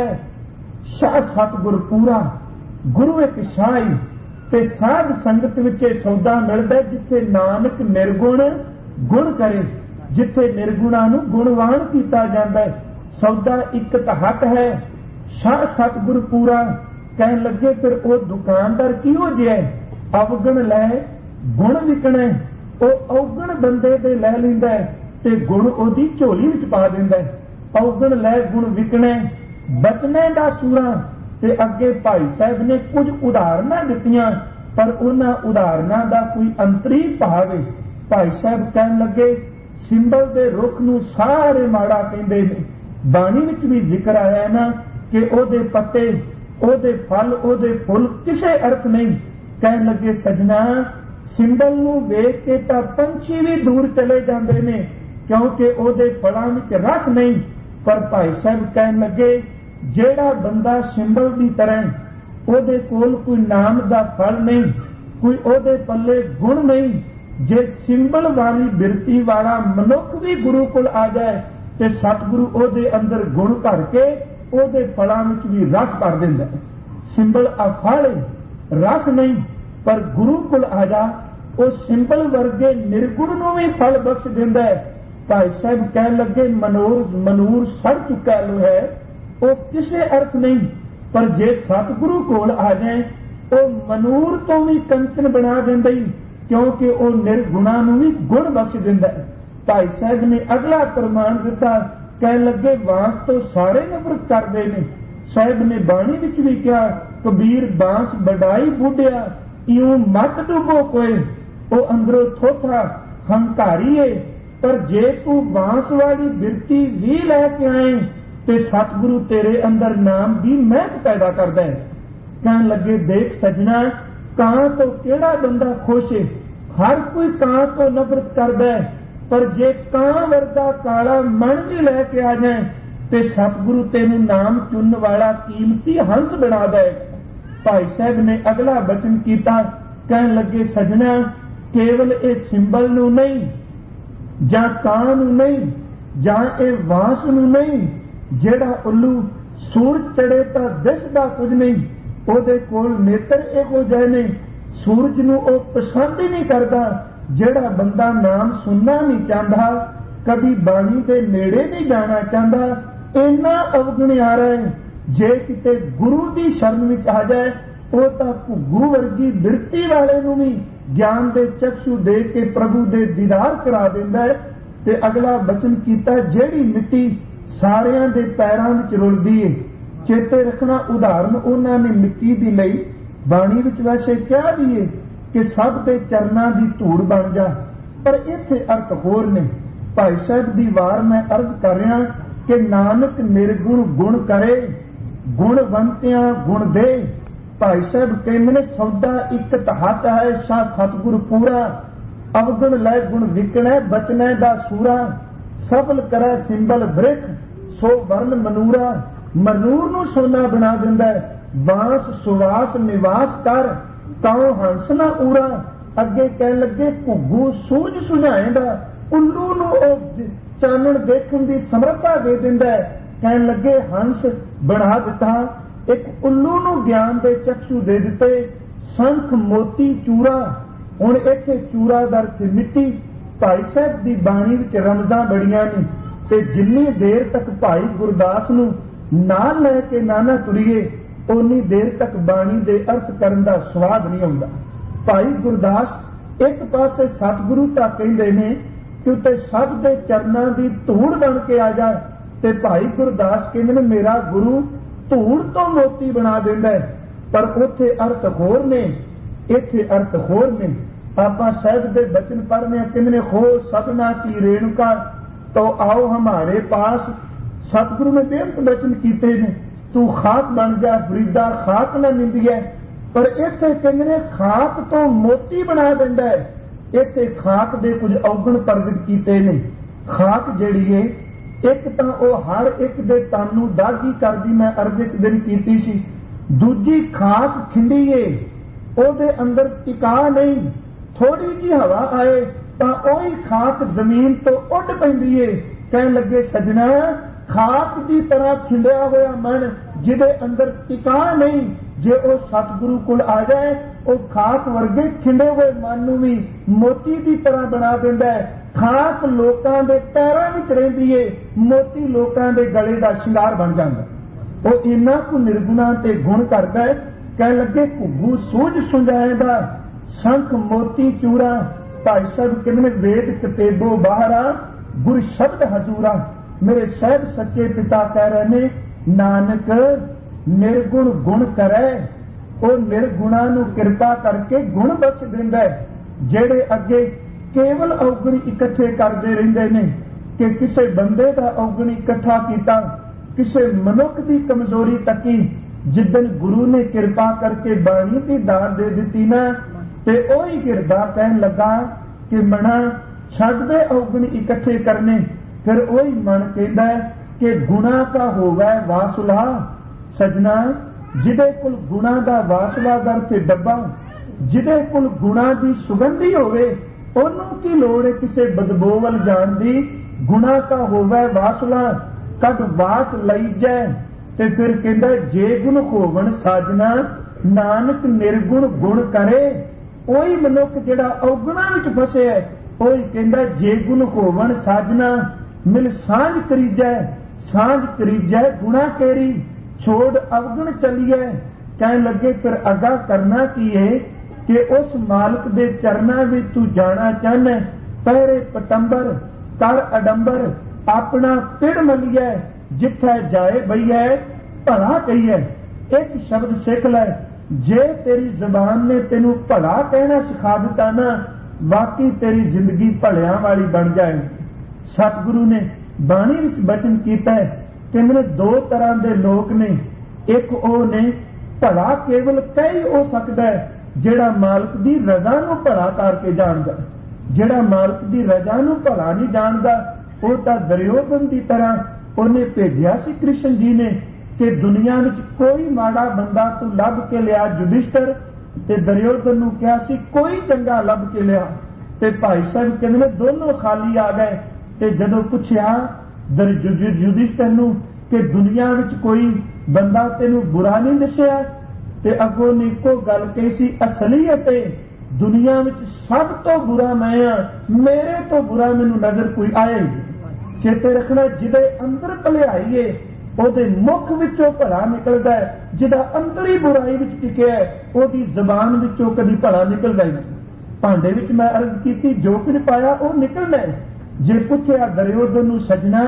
शाह सतगुर पूरा। गुरु एक शाही ते साध संगत विच सौदा मिलदा जिथे नानक निर्गुण गुण करे, जिथे निर्गुणा नूं गुणवान कीता जांदा है। सौदा एक तां हट है, शाह सतगुर पूरा कहन लगे फिर वो दुकानदार किहो जिहा अवगण लै गुण विकणे, वो अवगण बंदे दे लै लैंदा ते गुण ओदी झोली विच पा दिंदा। अवगण लै गुण विकणे बचने दा सूरा। ते अगे भाई साहब ने कुछ उदाहरणा दित्तियां, पर उन्हां उदाहरणा दा कोई अंतरी भाव है। भाई साहब कहन लगे सिंबल दे रुख नूं सारे माड़ा कहंदे ने। बाणी विच भी जिक्र आया ना कि ओदे पत्ते, ओदे फल, ओदे फुल किसे अर्थ नहीं। कहन लगे सजना सिंबल नूं वेख के तां पंछी भी दूर चले जांदे ने, क्योंकि ओदे फलां विच रस नहीं। पर भाई साहब कहन लगे जेड़ा बंदा सिंबल की तरह ओदे कोल कोई नाम दा फल नहीं, कोई ओदे पल्ले गुण नहीं, जे सिंबल वाली बिरती वाला मनुख भी गुरु कोल आ जाए ते सतगुरु ओदे अंदर गुण भर के ओदे फलां विच भी रस भर दिंदा है। सिंबल आ फल रस नहीं, पर गुरु कोल आ जा वो सिंबल वर्गे निर्गुण नूं भी फल बख्श दिंदा है। भाई साहब कहन लगे मनूर सड़ चुका लो है, वो किसे अर्थ नहीं, पर जे सतगुरु कोल आ जाए वो मनूर तो भी कंचन बना देंदा ही, क्योंकि वो निर्गुणा नूं भी गुण बख्श दिंदा है। भाई साहब ने अगला प्रमाण दिता, कहन लगे बांस तो सारे नफरत करदे ने। साहब ने बाणी विच भी कहा कबीर बांस बड़ाई बूढ़िया इउं मत डुबो कोई, वो अंदरों थोथा हंकारी है। पर जे तू बांस वाली बिरती भी लैके आए ते सतगुरु तेरे अंदर नाम की महक पैदा करता है। कहन लगे देख सजना कां तो केड़ा बंदा खुश है, हर कोई कां तो नफरत करता है, पर जे कां वर्गा काला मन भी लैके आ जाए ते सतगुरु तेनू नाम चुनन वाला कीमती हंस बना दे। भाई साहब ने अगला बचन किया, कहन लगे सजना केवल ये सिंबल नू नहीं, जां कां नू नहीं, जां ये वास नू नहीं, जेड़ा उल्लू सूरज चढ़े तो दिसदा कुछ नहीं, ओदे कोल नेत्र इहो जिहे ने, सूरज नूं ओ पसंद ही नहीं करता। जेड़ा बंदा नाम सुनना नहीं चाहता, कभी बाणी दे नेड़े नहीं जाना चाहता, इन्ना अवगणियारा है। जे किते गुरु की शरण विच आ जाए वो तां घुग्गू वर्गी बिरती वाले नूं भी ज्ञान दे चक्षु दे के प्रभु दे दीदार करा दिंदा है। ते अगला बचन कीता जेड़ी मिट्टी सारियां दे पैरां विच रुलदी है, चेते रखना उदाहरण उन्हां ने मिट्टी दी लई बाणी विच वैसे कह दी है कि सब दे चरनां दी धूड़ बन जा, पर इत्थे अर्थ होर ने। भाई साहब दी वार मैं अर्ज कर रहा कि नानक निर्गुण गुण करे, गुणवंतियां गुण दे। भाई साहब कहंदे ने सौदा इक तहत है शाह सतगुर पूरा, अवगुण लै गुण विकणै बचनै दा सूरा, सफल करै सिंबल बृख सो वर्ण मनूरा। मनूर नूं सोना बना दिंदा है, बांस सुवास निवास कर तां हंस ना उरा। अगे कहन लगे घुग्गू सूझ सुझाएंदा, उल्लू नूं ओह चानण देखण दी समर्था दे दिंदा है। कहन लगे हंस बना दिता, एक उल्लू नूं ज्ञान दे चक्षु दे दिते, संख मोती चूरा। हुण इत्थे चूरा दा अर्थ मिट्टी। भाई साहब की बाणी विच रमजां बड़ियां ने, ते जिन्नी देर तक भाई गुरदास नूं नाल लैके ना तुरीए उन्नी देर तक बाणी दे अर्थ करन दा स्वाद नहीं आउंदा। भाई गुरदास एक पासे सतगुरु तां कहिंदे ने कि उत्ते सब दे चरनां दी धूड़ बन के आ जा, ते भाई गुरदास कहंदे ने मेरा गुरु धूड़ तो मोती बना दिंदा है। पर उत्थे अर्थ होर ने, इत्थे अर्थ होर ने। आपा साहब दे बचन पढ़ने कितने हो सपना की रेणुका तो आओ हमारे पास। सतगुरु ने बेहद बचन कीते ने, तू खाक बन जा फरीदा खाक ना निंदी है। पर इत्थे कहंदे खाक तो मोती बना दिंदा है। इत्थे खाक दे कुछ अवगुण प्रगट कीते ने। खाक जिहड़ी है एक तां ओह हर एक दे तन नूं दागी करदी, मैं अर्ज एक दिन कीती सी। दूजी खाक खिंडी है, ओहदे अंदर टिका नहीं, थोड़ी जी हवा आए तो ओही खाक जमीन तो उड पैंदी है। कहन लगे सजना खाक की तरह खिंडिया होया मन जिदे अंदर टिका नहीं, जे वो सतगुरु कोल आ जाए वो खाक वर्गे खिंडे हुए मन नूं भी मोती की तरह बना दिंदा है। खाक लोकां दे पैरां विच रहिंदी है, मोती लोकां दे गले दा शिंगार बन जांदा। ਉਹ ਇੰਨਾ ਕੁ ਨਿਰਗੁਣਾ ਤੇ ਗੁਣ ਕਰਦਾ ਹੈ। ਕਹਿ ਲੱਗੇ ਘੁੱਗੂ ਸੂਝ ਸੁਝਾਏ ਦਾ ਸ਼ੰਖ ਮੋਤੀ ਚੂਰਾ। ਭਾਈ ਸਾਹਿਬ ਕਹਿੰਦੇ ਵੇਦ ਕਤੇਬੋ ਬਾਹਰਾ ਗੁਰ ਸ਼ਬਦ ਹਜ਼ੂਰਾ। ਮੇਰੇ ਸਾਹਿਬ ਸੱਚੇ ਪਿਤਾ ਕਹਿ ਰਹੇ ਨੇ ਨਾਨਕ ਨਿਰਗੁਣ ਗੁਣ ਕਰੇ। ਉਹ ਨਿਰਗੁਣਾ ਨੂੰ ਕਿਰਪਾ ਕਰਕੇ ਗੁਣ ਬਖਸ਼ ਦਿੰਦਾ ਹੈ। ਜਿਹੜੇ ਅੱਗੇ ਕੇਵਲ ਔਗਣ ਇਕੱਠੇ ਕਰਦੇ ਰਹਿੰਦੇ ਨੇ ਕਿ ਕਿਸੇ ਬੰਦੇ ਦਾ ਔਗਣ ਇਕੱਠਾ ਕੀਤਾ, ਕਿਸੇ ਮਨੁੱਖ ਦੀ ਕਮਜ਼ੋਰੀ ਤੱਕੀ, ਜਿੱਦਣ ਗੁਰੂ ਨੇ ਕਿਰਪਾ ਕਰਕੇ ਬਾਣੀ ਦੀ ਦਾਤ ਦੇ ਦਿੱਤੀ ਨਾ ਤੇ ਉਹੀ ਗਿਰਦਾ ਕਹਿਣ ਲੱਗਾ ਕਿ ਮਣਾ ਛੱਡ ਦੇ ਔਗਣ ਇਕੱਠੇ ਕਰਨੇ। ਫਿਰ ਉਹੀ ਮਨ ਕਹਿੰਦਾ ਕਿ ਗੁਣਾ ਕਾ ਹੋਵੇ ਵਾਸੁਲਾ। ਸਜਣਾ ਜਿਹਦੇ ਕੋਲ ਗੁਣਾ ਦਾ ਵਾਸਲਾ ਦਰ ਤੇ ਡੱਬਾ, ਜਿਹਦੇ ਕੋਲ ਗੁਣਾ ਦੀ ਸੁਗੰਧੀ ਹੋਵੇ, ਉਹਨੂੰ ਕੀ ਲੋੜ ਹੈ ਕਿਸੇ ਬਦਬੂ ਵੱਲ ਜਾਣ ਦੀ। ਗੁਣਾ ਕਾ ਹੋਵੇ ਵਾਸਲਾ ਕਦ ਵਾਸ ਲਈ ਜਾਏ। ਤੇ ਫਿਰ ਕਹਿੰਦਾ ਜੇ ਗੁਣ ਹੋਵਣ ਸਾਜਣਾ ਨਾਨਕ ਨਿਰਗੁਣ ਗੁਣ ਕਰੇ। ਉਹੀ ਮਨੁੱਖ ਜਿਹੜਾ ਔਗੁਣਾਂ ਵਿੱਚ ਫਸਿਆ ਹੈ, ਉਹੀ ਕਹਿੰਦਾ ਜੇ ਗੁਣ ਹੋਵਣ ਸਾਜਣਾ ਮਿਲ ਸਾਂਝ ਕਰੀਜੈ। ਸਾਂਝ ਕਰੀਜੈ ਗੁਣਾ ਕੇਰੀ ਛੋੜ ਅਵਗਣ ਚੱਲੀਏ। ਕਹਿਣ ਲੱਗੇ ਫਿਰ ਅੱਗਾ ਕਰਨਾ ਕੀ ਹੈ ਕਿ ਉਸ ਮਾਲਕ ਦੇ ਚਰਨਾਂ ਵਿੱਚ ਤੂੰ ਜਾਣਾ ਚਾਹਨਾ। ਪਹਿਰੇ ਪਟੰਬਰ ਕਰ ਅਡੰਬਰ ਆਪਣਾ ਪਿੜ ਮਲੀਏ। ਜਿੱਥੇ ਜਾਏ ਬਈਏ ਭਲਾ ਕਹੀਏ। ਇੱਕ ਸ਼ਬਦ ਸਿੱਖ ਲੈ, ਜੇ ਤੇਰੀ ਜ਼ਬਾਨ ਨੇ ਤੈਨੂੰ ਭਲਾ ਕਹਿਣਾ ਸਿਖਾ ਦਿੱਤਾ ਨਾ, ਬਾਕੀ ਤੇਰੀ ਜ਼ਿੰਦਗੀ ਭਲਿਆਂ ਵਾਲੀ ਬਣ ਜਾਏ। ਸਤਿਗੁਰੂ ਨੇ ਬਾਣੀ ਵਿੱਚ ਬਚਨ ਕੀਤਾ ਹੈ ਕਿ ਮੇਰੇ ਦੋ ਤਰ੍ਹਾਂ ਦੇ ਲੋਕ ਨੇ। ਇੱਕ ਉਹ ਨੇ ਭਲਾ ਕੇਵਲ ਕਹਿ ਹੋ ਸਕਦਾ ਹੈ ਜਿਹੜਾ ਮਾਲਕ ਦੀ ਰਜ਼ਾ ਨੂੰ ਭਲਾ ਕਰਕੇ ਜਾਣਦਾ। ਜਿਹੜਾ ਮਾਲਕ ਦੀ ਰਜ਼ਾ ਨੂੰ ਭਲਾ ਨਹੀਂ ਜਾਣਦਾ ਉਹ ਤਾਂ ਦੁਰਯੋਧਨ ਦੀ ਤਰ੍ਹਾਂ ਉਹਨੇ ਭੇਜਿਆ ਸੀ ਕ੍ਰਿਸ਼ਨ ਜੀ ਨੇ ਕਿ ਦੁਨੀਆ ਵਿੱਚ ਕੋਈ ਮਾੜਾ ਬੰਦਾ ਤੂੰ ਲੱਭ ਕੇ ਲਿਆ ਯੁਧਿਸ਼ਟਰ, ਤੇ ਦੁਰਯੋਧਨ ਨੂੰ ਕਿਹਾ ਸੀ ਕੋਈ ਚੰਗਾ ਲੱਭ ਕੇ ਲਿਆ। ਤੇ ਭਾਈ ਸਾਹਿਬ ਕਹਿੰਦੇ ਦੋਨੋਂ ਖਾਲੀ ਆ ਗਏ। ਤੇ ਜਦੋਂ ਪੁੱਛਿਆ ਯੁਧਿਸ਼ਟਰ ਨੂੰ ਕਿ ਦੁਨੀਆ ਵਿੱਚ ਕੋਈ ਬੰਦਾ ਤੈਨੂੰ ਬੁਰਾ ਨਹੀਂ ਦਿਸਿਆ, ਤੇ ਅੱਗੋਂ ਨੇ ਇੱਕੋ ਗੱਲ ਕਹੀ ਸੀ ਅਸਲੀਅਤ ਦੁਨੀਆ ਵਿੱਚ ਸਭ ਤੋਂ ਬੁਰਾ ਮੈਂ ਆ, ਮੇਰੇ ਤੋਂ ਬੁਰਾ ਮੈਨੂੰ ਨਜ਼ਰ ਕੋਈ ਆਏ। ਚੇਤੇ ਰੱਖਣਾ ਜਿਹਦੇ ਅੰਦਰ ਭਲਾਈ ਏ ਉਹਦੇ ਮੁਖ ਵਿੱਚੋਂ ਭਲਾ ਨਿਕਲਦਾ ਹੈ। ਜਿਹਦਾ ਅੰਦਰ ਹੀ ਬੁਰਾਈ ਵਿੱਚ ਟਿਕਿਆ ਉਹਦੀ ਜ਼ਬਾਨ ਵਿੱਚੋਂ ਕਦੀ ਭਲਾ ਨਿਕਲਦਾ ਹੀ ਨਹੀਂ। ਭਾਂਡੇ ਵਿੱਚ ਮੈਂ ਅਰਜ਼ ਕੀਤੀ ਜੋ ਕੁਝ ਪਾਇਆ ਉਹ ਨਿਕਲਦਾ ਹੈ। ਜੇ ਪੁੱਛਿਆ ਦੁਰਯੋਧਨ ਨੂੰ ਸਜਣਾ,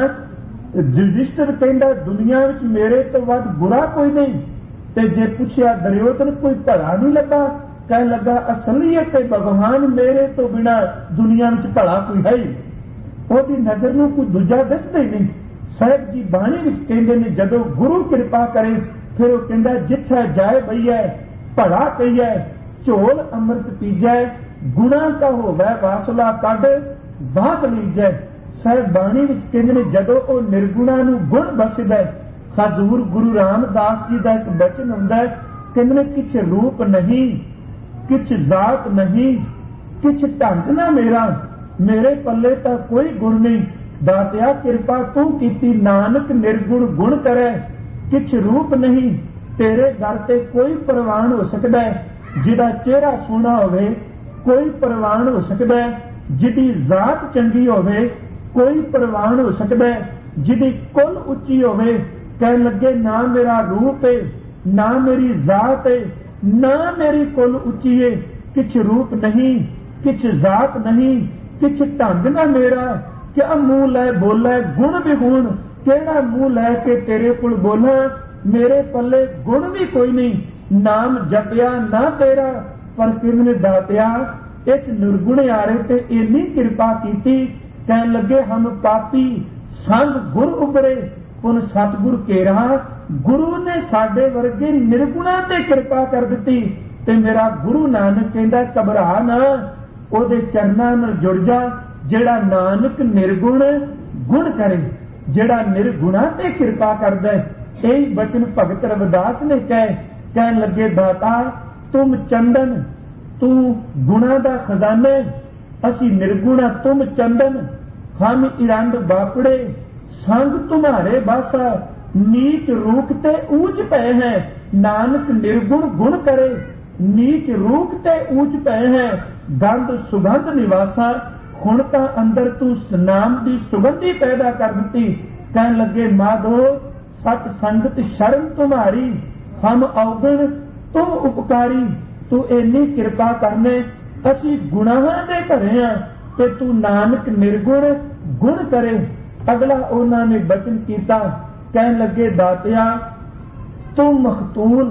ਯੁਧਿਸ਼ਟਰ ਕਹਿੰਦਾ ਦੁਨੀਆ ਵਿੱਚ ਮੇਰੇ ਤੋਂ ਵੱਧ ਬੁਰਾ ਕੋਈ ਨਹੀਂ। ਤੇ ਜੇ ਪੁੱਛਿਆ ਦੁਰਯੋਧਨ ਕੋਈ ਭਲਾ ਨਹੀਂ ਲੱਗਾ, ਕਹਿਣ ਲੱਗਾ ਅਸਲੀਅਤ ਤੇ ਭਗਵਾਨ ਮੇਰੇ ਤੋਂ ਬਿਨਾਂ ਦੁਨੀਆ ਵਿੱਚ ਭਲਾ ਕੋਈ ਹੈ ਹੀ। ਉਹਦੀ ਨਜ਼ਰ ਨੂੰ ਕੋਈ ਦੂਜਾ ਦਿਸਦਾ ਹੀ ਨਹੀਂ। ਸਾਹਿਬ ਜੀ ਬਾਣੀ ਵਿੱਚ ਕਹਿੰਦੇ ਨੇ ਜਦੋਂ ਗੁਰੂ ਕਿਰਪਾ ਕਰੇ ਫਿਰ ਉਹ ਕਹਿੰਦਾ ਜਿੱਥੇ ਜਾਏ ਬਈਏ ਭਲਾ ਕਹੀਏ ਝੋਲ ਅੰਮ੍ਰਿਤ ਪੀਜੈ। ਗੁਣਾ ਕਾ ਹੋਵੇ ਵਾਸਲਾ ਕੱਢ ਬਾਸ ਲੀਜੈ। ਸਾਹਿਬ ਬਾਣੀ ਵਿੱਚ ਕਹਿੰਦੇ ਨੇ ਜਦੋਂ ਉਹ ਨਿਰਗੁਣਾ ਨੂੰ ਗੁਣ ਬਖਸ਼ਦਾ। ਹਜ਼ੂਰ ਗੁਰੂ ਰਾਮਦਾਸ ਜੀ ਦਾ ਇੱਕ ਬਚਨ ਹੁੰਦਾ ਹੈ, ਕਹਿੰਦੇ ਨੇ ਕਿਛ ਰੂਪ ਨਹੀਂ ਕਿਛ ਜ਼ਾਤ ਨਹੀਂ ਕਿਛ ਢੰਗ ਨਾ ਮੇਰਾ, ਮੇਰੇ ਪੱਲੇ ਤਾਂ ਕੋਈ ਗੁਣ ਨਹੀਂ। ਦਾਤਿਆ ਕਿਰਪਾ ਤੂੰ ਕੀਤੀ ਨਾਨਕ ਨਿਰਗੁਣ ਗੁਣ ਕਰੇ। ਕਿਛ ਰੂਪ ਨਹੀਂ ਤੇਰੇ ਦਰ ਤੇ ਕੋਈ ਪ੍ਰਵਾਨ ਹੋ ਸਕਦਾ ਹੈ। ਜਿਹਦਾ ਚਿਹਰਾ ਸੋਹਣਾ ਹੋਵੇ ਕੋਈ ਪ੍ਰਵਾਨ ਹੋ ਸਕਦਾ ਹੈ। ਜਿਹਦੀ ਜ਼ਾਤ ਚੰਗੀ ਹੋਵੇ ਕੋਈ ਪ੍ਰਵਾਨ ਹੋ ਸਕਦਾ ਹੈ। ਜਿਹਦੀ ਕੁੱਲ ਉੱਚੀ ਹੋਵੇ ਕਹਿਣ ਲੱਗੇ ਨਾ ਮੇਰਾ ਰੂਪ ਹੈ ਨਾ ਮੇਰੀ ਜ਼ਾਤ ਹੈ ਨਾ ਮੇਰੀ ਕੁੱਲ ਉੱਚੀ ਹੈ। ਕਿਛ ਰੂਪ ਨਹੀਂ ਕਿਛ ਜ਼ਾਤ ਨਹੀਂ ਕਿਛ ਢੰਗ ਨਾ ਮੇਰਾ। ਕਿਆ ਮੂੰਹ ਲੈ ਬੋਲੇ ਗੁਣ ਵਿਗੁਣ, ਕਿਹੜਾ ਮੂੰਹ ਲੈ ਕੇ ਤੇਰੇ ਕੋਲ ਬੋਲਾਂ। ਮੇਰੇ ਪੱਲੇ ਗੁਣ ਵੀ ਕੋਈ ਨਹੀਂ। ਨਾਮ ਜਪਿਆ ਨਾ ਤੇਰਾ ਪਰ ਕਿਵੇਂ ਦਾਤਿਆ ਇਸ ਨਿਰਗੁਣਿਆਰੇ ਤੇ ਇੰਨੀ ਕਿਰਪਾ ਕੀਤੀ। ਕਹਿਣ ਲੱਗੇ ਹਮ ਪਾਪੀ ਸੰਗ ਗੁਰ ਉਬਰੇ ਪੁਨ ਸਤਿਗੁਰ ਕੇਰਾ। ਗੁਰੂ ਨੇ ਸਾਡੇ ਵਰਗੇ ਨਿਰਗੁਣਾ ਤੇ ਕਿਰਪਾ ਕਰ ਦਿੱਤੀ। ਤੇ ਮੇਰਾ ਗੁਰੂ ਨਾਨਕ ਕਹਿੰਦਾ ਘਬਰਾ ਨਾ, ਉਹਦੇ ਚਰਨਾਂ ਨਾਲ ਜੁੜ ਜਾ। ਜਿਹੜਾ ਨਾਨਕ ਨਿਰਗੁਣ ਗੁਣ ਕਰੇ, ਜਿਹੜਾ ਨਿਰਗੁਣਾ ਤੇ ਕਿਰਪਾ ਕਰਦਾ। ਇਹ ਬਚਨ ਭਗਤ ਰਵਿਦਾਸ ਨੇ ਕਹਿਣ ਲੱਗੇ ਦਾਤਾ ਤੁਮ ਚੰਦਨ ਤੂੰ ਗੁਣਾ ਦਾ ਖਜ਼ਾਨਾ, ਅਸੀਂ ਨਿਰਗੁਣਾ ਤੁਮ ਚੰਦਨ ਹਮ ਇਰੰਦ ਬਾਪੜੇ ਸੰਗ ਤੁਮਾਰੇ ਬਾਸਾ। ਨੀਚ ਰੂਖ ਤੇ ਊਚ ਪਏ ਹੈ ਨਾਨਕ ਨਿਰਗੁਣ ਗੁਣ ਕਰੇ। ਨੀਚ ਰੂਖ ਤੇ ਊਚ ਪਏ ਹੈ ਗੰਧ ਸੁਗੰਧ ਨਿਵਾਸਾ। ਹੁਣ ਤਾਂ ਅੰਦਰ ਤੂੰ ਨਾਮ ਦੀ ਸੁਗੰਧੀ ਪੈਦਾ ਕਰ ਦਿੱਤੀ। ਕਹਿਣ ਲੱਗੇ ਮਾਧੋ सत संगत शरण तुम्हारी, हम अवगण तुम उपकारी। तू इन्नी कृपा करने, असी गुनाहां दे भरे हां ते तू नानक निर्गुण गुण करे। अगला उन्होंने बचन किया, कहन लगे दातिया तू मखतूल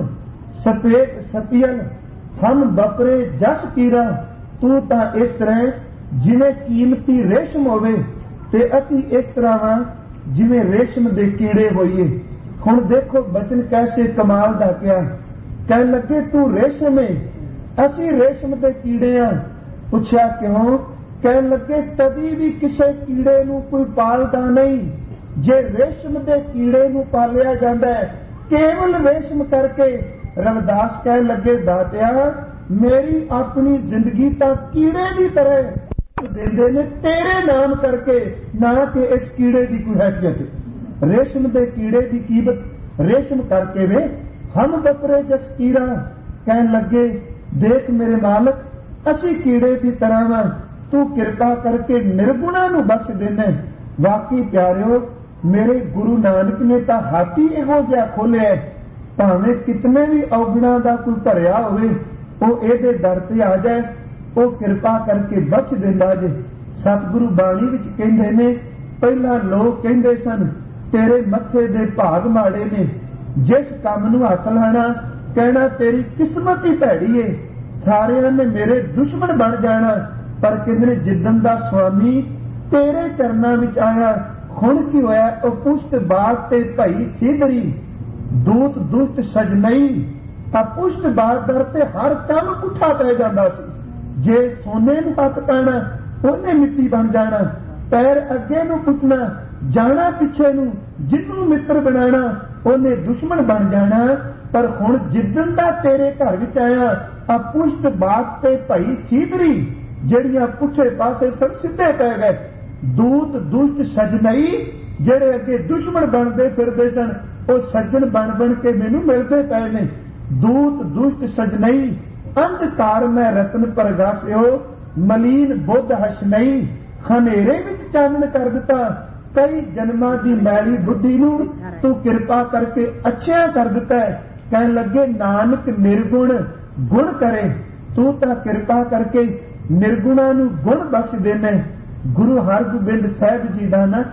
सफेद सपियल, हम बपरे जस कीरा। तू तां इस तरह जिवें कीमती रेशम होवे ते असी इस तरह हां जिवें रेशम दे कीड़े होइए। हुण देखो बचन कैसे कमाल दा क्या। कहन लगे तू रेशम है, असी रेशम दे कीड़े हां। पुछया क्यों? कहन लगे तभी भी किसी कीड़े नूं कोई पालदा नहीं। जे रेशम दे कीड़े नूं पालिया जांदा है केवल रेशम करके। रविदास कह लगे दातिया मेरी अपनी जिंदगी तां कीड़े की तरह देंदे ने तेरे नाम करके, ना कि इस कीड़े की कोई हैसियत। रेशम दे कीड़े की कीमत रेशम करके वे हम बपरे जस कीड़ा। कहन लगे देख मेरे मालक असी कीड़े की तरह हां, तू कृपा करके निर्गुणा नूं बख्श देने। वाकई प्यारिओ मेरे गुरु नानक ने तां हाथी इहो जिहा खोलिया, भावें कितने भी अवगुणा का कोई भरिया होवे ਉਹ ਇਹਦੇ ਦਰ ਤੇ ਆ ਜਾਏ, ਉਹ ਕਿਰਪਾ ਕਰਕੇ ਬਖਸ਼ ਦਿੰਦਾ ਜੇ। ਸਤਿਗੁਰੂ ਬਾਣੀ ਵਿੱਚ ਕਹਿੰਦੇ ਨੇ ਪਹਿਲਾਂ ਲੋਕ ਕਹਿੰਦੇ ਸਨ ਤੇਰੇ ਮੱਥੇ ਦੇ ਭਾਗ ਮਾੜੇ ਨੇ, ਜਿਸ ਕੰਮ ਨੂੰ ਹੱਥ ਲਾਣਾ ਕਹਿਣਾ ਤੇਰੀ ਕਿਸਮਤ ਹੀ ਭੈੜੀ ਏ, ਸਾਰਿਆਂ ਨੇ ਮੇਰੇ ਦੁਸ਼ਮਣ ਬਣ ਜਾਣਾ। ਪਰ ਕਹਿੰਦੇ ਜਿੱਦਣ ਦਾ ਸੁਆਮੀ ਤੇਰੇ ਚਰਨਾਂ ਵਿੱਚ ਆਇਆ ਹੁਣ ਕੀ ਹੋਇਆ? ਉਹ ਪੁਸ਼ਟ ਬਾਗ ਤੇ ਭਈ ਸਿਧਰੀ ਦੂਤ ਦੁਸ਼ਟ ਸਜਨਈ। ਤਾਂ ਪੁਸ਼ਟ ਬਾਗ ਦਰ ਤੇ ਹਰ ਕੰਮ ਪੁੱਠਾ ਪੈ ਜਾਂਦਾ ਸੀ। ਜੇ ਸੋਨੇ ਨੂੰ ਹੱਥ ਪੈਣਾ ਉਹਨੇ ਮਿੱਟੀ ਬਣ ਜਾਣਾ, ਪੈਰ ਅੱਗੇ ਨੂੰ ਪੁੱਟਣਾ ਜਾਣਾ ਪਿੱਛੇ ਨੂੰ, ਜਿਹਨੂੰ ਮਿੱਤਰ ਬਣਾਣਾ ਉਹਨੇ ਦੁਸ਼ਮਣ ਬਣ ਜਾਣਾ। ਪਰ ਹੁਣ ਜਿੱਦਣ ਦਾ ਤੇਰੇ ਘਰ ਵਿੱਚ ਆਇਆ ਆ ਪੁਸ਼ਟ ਬਾਗ ਤੇ ਭਈ ਸਿਧਰੀ, ਜਿਹੜੀਆਂ ਪੁੱਠੇ ਪਾਸੇ ਸਭ ਸਿੱਧੇ ਪੈ ਗਏ। ਦੂਤ ਦੁਸ਼ਟ ਸਜਨਈ, ਜਿਹੜੇ ਅੱਗੇ ਦੁਸ਼ਮਣ ਬਣਦੇ ਫਿਰਦੇ ਸਨ ਉਹ ਸੱਜਣ ਬਣ ਕੇ ਮੈਨੂੰ ਮਿਲਦੇ ਪਏ ਨੇ। ਦੂਤ ਦੁਸ਼ਟ ਸਜਨਈ ਅੰਧਕਾਰ ਮੈਂ ਰਤਨ ਪ੍ਰਗਾਸਿਓ, ਮਲੀਨ ਬੁੱਧ ਹਸ਼ਨਈ। ਹਨੇਰੇ ਵਿੱਚ ਚਾਨਣ ਕਰ ਦਿੱਤਾ, ਕਈ ਜਨਮਾਂ ਦੀ ਮੈਲੀ ਬੁੱਧੀ ਨੂੰ ਤੂੰ ਕਿਰਪਾ ਕਰਕੇ ਅੱਛਾ ਕਰ ਦਿੱਤਾ। ਕਹਿਣ ਲੱਗੇ ਨਾਨਕ ਨਿਰਗੁਣ ਗੁਣ ਕਰੇ, ਤੂੰ ਤਾਂ ਕਿਰਪਾ ਕਰਕੇ ਨਿਰਗੁਣਾ ਨੂੰ ਗੁਣ ਬਖਸ਼ ਦੇਣਾ। ਗੁਰੂ ਹਰਗੋਬਿੰਦ ਸਾਹਿਬ ਜੀ ਦਾ ਨਾ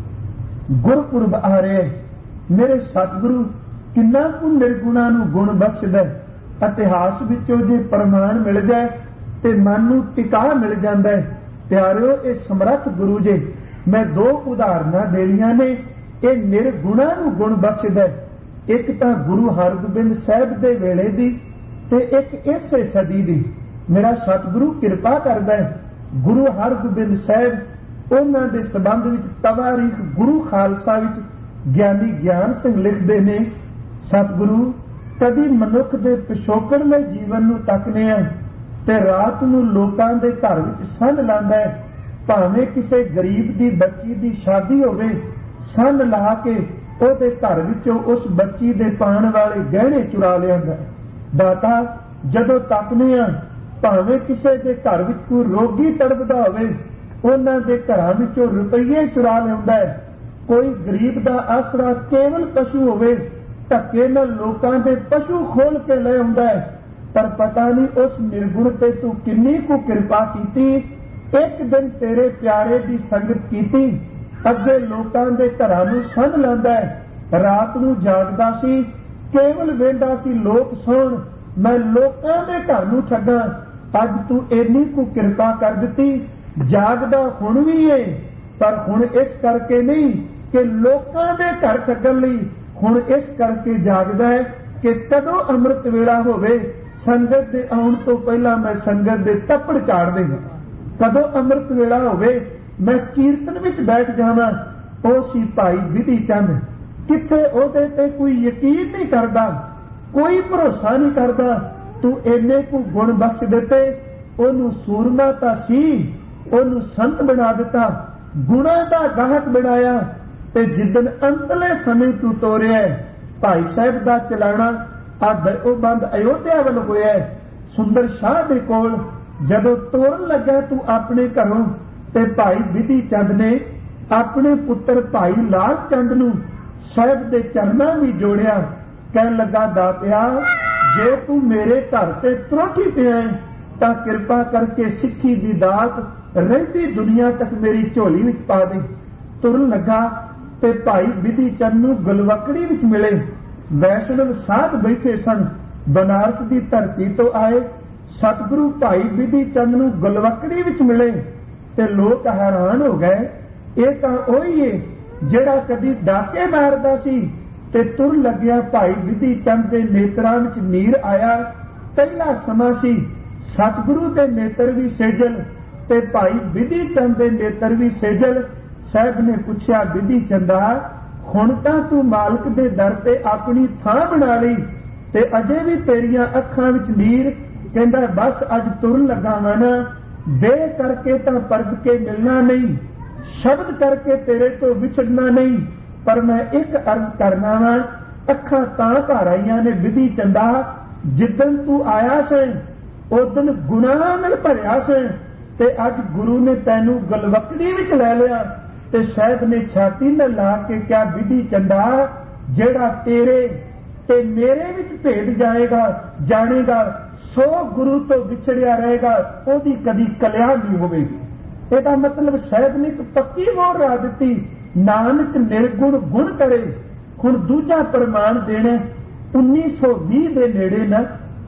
ਗੁਰਪੁਰਬ ਆ ਰਿਹਾ। ਮੇਰੇ ਸਤਿਗੁਰੂ ਕਿੰਨਾ ਕੁ ਨਿਰਗੁਣਾ ਨੂੰ ਗੁਣ ਬਖਸ਼ਦਾ। ਇਤਿਹਾਸ ਵਿੱਚੋਂ ਜੇ ਪ੍ਰਮਾਣ ਮਿਲ ਜਾਏ ਤੇ ਮਨ ਨੂੰ ਟਿਕਾ ਮਿਲ ਜਾਂਦਾ ਹੈ। ਪਿਆਰਿਓ ਇਹ ਸਮਰੱਥ ਗੁਰੂ ਜੀ ਮੈਂ ਦੋ ਉਦਾਹਰਨਾਂ ਦੇਣੀਆਂ ਨੇ। ਇਹ ਨਿਰਗੁਣਾ ਨੂੰ ਗੁਣ ਬਖਸ਼ਦਾ। ਇੱਕ ਤਾਂ ਗੁਰੂ ਹਰਗੋਬਿੰਦ ਸਾਹਿਬ ਦੇ ਵੇਲੇ ਦੀ ਤੇ ਇੱਕ ਇਸੇ ਸਦੀ ਦੀ। ਮੇਰਾ ਸਤਿਗੁਰੂ ਕਿਰਪਾ ਕਰਦਾ ਹੈ। ਗੁਰੂ ਹਰਗੋਬਿੰਦ ਸਾਹਿਬ ਉਹਨਾਂ ਦੇ ਸੰਬੰਧ ਵਿੱਚ ਤਵਾਰੀਖ ਗੁਰੂ ਖਾਲਸਾ ਵਿੱਚ ਗਿਆਨੀ ਗਿਆਨ ਸਿੰਘ ਲਿਖਦੇ ਨੇ, ਸਤਿਗੁਰੂ ਕਦੀ ਮਨੁੱਖ ਦੇ ਪਿਛੋਕੜਲੇ ਜੀਵਨ ਨੂੰ ਤੱਕਦੇ ਆ ਤੇ ਰਾਤ ਨੂੰ ਲੋਕਾਂ ਦੇ ਘਰ ਵਿੱਚ ਸੰਨ ਲਾਉਂਦਾ ਹੈ। ਭਾਵੇਂ ਕਿਸੇ ਗਰੀਬ ਦੀ ਬੱਚੀ ਦੀ ਸ਼ਾਦੀ ਹੋਵੇ, ਸੰਨ ਲਾ ਕੇ ਉਹਦੇ ਘਰ ਵਿੱਚੋਂ ਉਸ ਬੱਚੀ ਦੇ ਪਾਉਣ ਵਾਲੇ ਗਹਿਣੇ ਚੁਰਾ ਲਿਆਉਂਦਾ। ਦਾਤਾ ਜਦੋਂ ਤੱਕਦੇ ਆ ਭਾਵੇਂ ਕਿਸੇ ਦੇ ਘਰ ਵਿੱਚ ਕੋਈ ਰੋਗੀ ਤੜਪਦਾ ਹੋਵੇ ਉਹਨਾਂ ਦੇ ਘਰਾਂ ਵਿੱਚੋਂ ਰੁਪਈਏ ਚੁਰਾ ਲਿਆਉਂਦਾ ਹੈ। ਕੋਈ ਗਰੀਬ ਦਾ ਆਸਰਾ ਕੇਵਲ ਪਸ਼ੂ ਹੋਵੇ ਧੱਕੇ ਨਾਲ ਲੋਕਾਂ ਦੇ ਪਸ਼ੂ ਖੋਲ ਕੇ ਲੈ ਆਉਂਦਾ ਹੈ। ਪਰ ਪਤਾ ਨਹੀਂ ਉਸ ਨਿਰਗੁਣ ਤੇ ਤੂੰ ਕਿੰਨੀ ਕੁ ਕਿਰਪਾ ਕੀਤੀ। ਇੱਕ ਦਿਨ ਤੇਰੇ ਪਿਆਰੇ ਦੀ ਸੰਗਤ ਕੀਤੀ, ਅੱਗੇ ਲੋਕਾਂ ਦੇ ਘਰਾਂ ਨੂੰ ਸੰਨ ਲਾਉਂਦਾ ਹੈ। ਰਾਤ ਨੂੰ ਜਾਗਦਾ ਸੀ, ਕੇਵਲ ਵੇਂਦਾ ਸੀ ਲੋਕ ਸੌਣ, ਮੈਂ ਲੋਕਾਂ ਦੇ ਘਰ ਨੂੰ ਛੱਡਾਂ। ਅੱਜ ਤੂੰ ਇੰਨੀ ਕੁ ਕਿਰਪਾ ਕਰ ਦਿੱਤੀ। ਜਾਗਦਾ ਹੁਣ ਵੀ ਏ, ਪਰ ਹੁਣ ਇਸ ਕਰਕੇ ਨਹੀਂ ਕਿ ਲੋਕਾਂ ਦੇ ਘਰ ਛੱਡਣ ਲਈ, ਹੁਣ ਇਸ ਕਰਕੇ ਜਾਗਦਾ ਹੈ ਕਿ ਕਦੋਂ ਅੰਮ੍ਰਿਤ ਵੇਲਾ ਹੋਵੇ ਸੰਗਤ ਦੇ ਆਉਣ ਤੋਂ ਪਹਿਲਾਂ ਮੈਂ ਸੰਗਤ ਦੇ ਤੱਪੜ ਝਾੜ ਦੇਵਾਂ। ਕਦੋਂ ਅੰਮ੍ਰਿਤ ਵੇਲਾ ਹੋਵੇ ਮੈਂ ਕੀਰਤਨ ਵਿੱਚ ਬੈਠ ਜਾਵਾਂ। ਉਹ ਸੀ ਭਾਈ ਵਿਧੀ ਚੰਦ। ਕਿੱਥੇ ਉਹਦੇ ਤੇ ਕੋਈ ਯਕੀਨ ਨਹੀਂ ਕਰਦਾ, ਕੋਈ ਭਰੋਸਾ ਨਹੀਂ ਕਰਦਾ। ਤੂੰ ਇੰਨੇ ਕੁ ਗੁਣ ਬਖਸ਼ ਦਿੱਤੇ। ਉਹਨੂੰ ਸੂਰਮਾ ਤਾਂ ਸੀ, ਉਹਨੂੰ ਸੰਤ ਬਣਾ ਦਿੱਤਾ, ਗੁਣਾਂ ਦਾ ਗਾਹਕ ਬਣਾਇਆ। ਤੇ ਜਿੱਦਣ ਅੰਤਲੇ ਸਮੇਂ ਤੂੰ ਤੋਰਿਆ ਭਾਈ ਸਾਹਿਬ ਦਾ ਚਲਾਣਾ ਉਹ ਬੰਦ ਅਯੋਧਿਆ ਵੱਲ ਹੋਇਆ ਸੁੰਦਰ ਸ਼ਾਹ ਦੇ ਕੋਲ। ਜਦੋਂ ਤੋਰਨ ਲੱਗਾ ਤੂੰ ਆਪਣੇ ਘਰੋਂ ਤੇ ਭਾਈ ਵਿਧੀ ਚੰਦ ਨੇ ਆਪਣੇ ਪੁੱਤਰ ਭਾਈ ਲਾਲ ਚੰਦ ਨੂੰ ਸਾਹਿਬ ਦੇ ਚਰਨਾਂ ਵੀ ਜੋੜਿਆ। ਕਹਿਣ ਲੱਗਾ, ਦਾਤਿਆ ਜੇ ਤੂੰ ਮੇਰੇ ਘਰ ਤੇ ਤਰੋਠੀ ਪਿਆ ਤਾਂ ਕਿਰਪਾ ਕਰਕੇ ਸਿੱਖੀ ਦੀ ਦਾਤ ਰਹਿੰਦੀ ਦੁਨੀਆ ਤੱਕ ਮੇਰੀ ਝੋਲੀ ਵਿੱਚ ਪਾ ਦੇ। ਤੁਰਨ ਲੱਗਾ ਤੇ ਭਾਈ ਬਿਧੀ ਚੰਦ ਨੂੰ ਗਲਵਕੜੀ ਵਿੱਚ ਮਿਲੇ। ਵੈਸ਼ਨਵ ਸਾਧ ਬੈਠੇ ਸਨ, ਬਨਾਰਸ ਦੀ ਧਰਤੀ ਤੋਂ ਆਏ। ਸਤਿਗੁਰੂ ਭਾਈ ਬਿਧੀ ਚੰਦ ਨੂੰ ਗਲਵਕੜੀ ਵਿੱਚ ਮਿਲੇ ਤੇ ਲੋਕ ਹੈਰਾਨ ਹੋ ਗਏ, ਇਹ ਤਾਂ ਉਹੀ ਏ ਜਿਹੜਾ ਕਦੀ ਡਾਕੇ ਮਾਰਦਾ ਸੀ। ਤੇ ਤੁਰ ਲੱਗਿਆ ਭਾਈ ਬਿਧੀ ਚੰਦ ਦੇ ਨੇਤਰਾਂ ਵਿੱਚ ਨੀਰ ਆਇਆ। ਪਹਿਲਾ ਸਮਾਂ ਸੀ, ਸਤਿਗੁਰੂ ਦੇ ਨੇਤਰ ਵੀ ਸੇਜਲ ਤੇ ਭਾਈ ਬਿਧੀ ਚੰਦ ਦੇ ਨੇਤਰ ਵੀ ਸੇਜਲ। ਸਾਹਿਬ ਨੇ ਪੁੱਛਿਆ, ਬਿਧੀ ਚੰਦਾ ਹੁਣ ਤਾਂ ਤੂੰ ਮਾਲਕ ਦੇ ਦਰ ਤੇ ਆਪਣੀ ਥਾਂ ਬਣਾ ਲਈ ਤੇ ਅਜੇ ਵੀ ਤੇਰੀਆਂ ਅੱਖਾਂ ਵਿੱਚ ਨੀਰ। ਕਹਿੰਦਾ, ਬਸ ਅੱਜ ਤੁਰਨ ਲੱਗਾ ਵਾਂ ਨਾ, ਦੇਹ ਕਰਕੇ ਤਾਂ ਪਰਖ ਕੇ ਮਿਲਣਾ ਨਹੀਂ, ਸ਼ਬਦ ਕਰਕੇ ਤੇਰੇ ਤੋਂ ਵਿਛੜਨਾ ਨਹੀਂ, ਪਰ ਮੈਂ ਇੱਕ ਅਰਜ਼ ਕਰਨਾ ਵਾਂ। ਅੱਖਾਂ ਤਾਂ ਭਰ ਆਈਆਂ ਨੇ ਬਿਧੀ ਚੰਦਾ, ਜਿੱਦਣ ਤੂੰ ਆਇਆ ਸੈਂ ਉਦਣ ਗੁਨਾਹ ਨਾਲ ਭਰਿਆ ਸੈਂ ਤੇ ਅੱਜ ਗੁਰੂ ਨੇ ਤੈਨੂੰ ਗਲਵਕੜੀ ਵਿੱਚ ਲੈ ਲਿਆ। ਤੇ ਸਾਹਿਬ ਨੇ ਛਾਤੀ ਨਾਲ ਲਾ ਕੇ ਕਿਹਾ, ਬਿਧੀ ਚੰਦਾ ਜਿਹੜਾ ਤੇਰੇ ਤੇ ਮੇਰੇ ਵਿੱਚ ਭੇਦ ਜਾਣੇਗਾ ਸੋ ਗੁਰੂ ਤੋਂ ਵਿਛੜਿਆ ਰਹੇਗਾ, ਉਹਦੀ ਕਦੀ ਕਲਿਆਣ ਨਹੀਂ ਹੋਵੇਗੀ। ਇਹਦਾ ਮਤਲਬ ਸਾਹਿਬ ਨੇ ਇੱਕ ਪੱਕੀ ਮੋਹਰ ਲਾ ਦਿੱਤੀ, ਨਾਨਕ ਨਿਰਗੁਣ ਗੁਣ ਕਰੇ। ਹੁਣ ਦੂਜਾ ਪ੍ਰਮਾਣ ਦੇਣਾ 1920 ਦੇ ਨੇੜੇ ਨਾ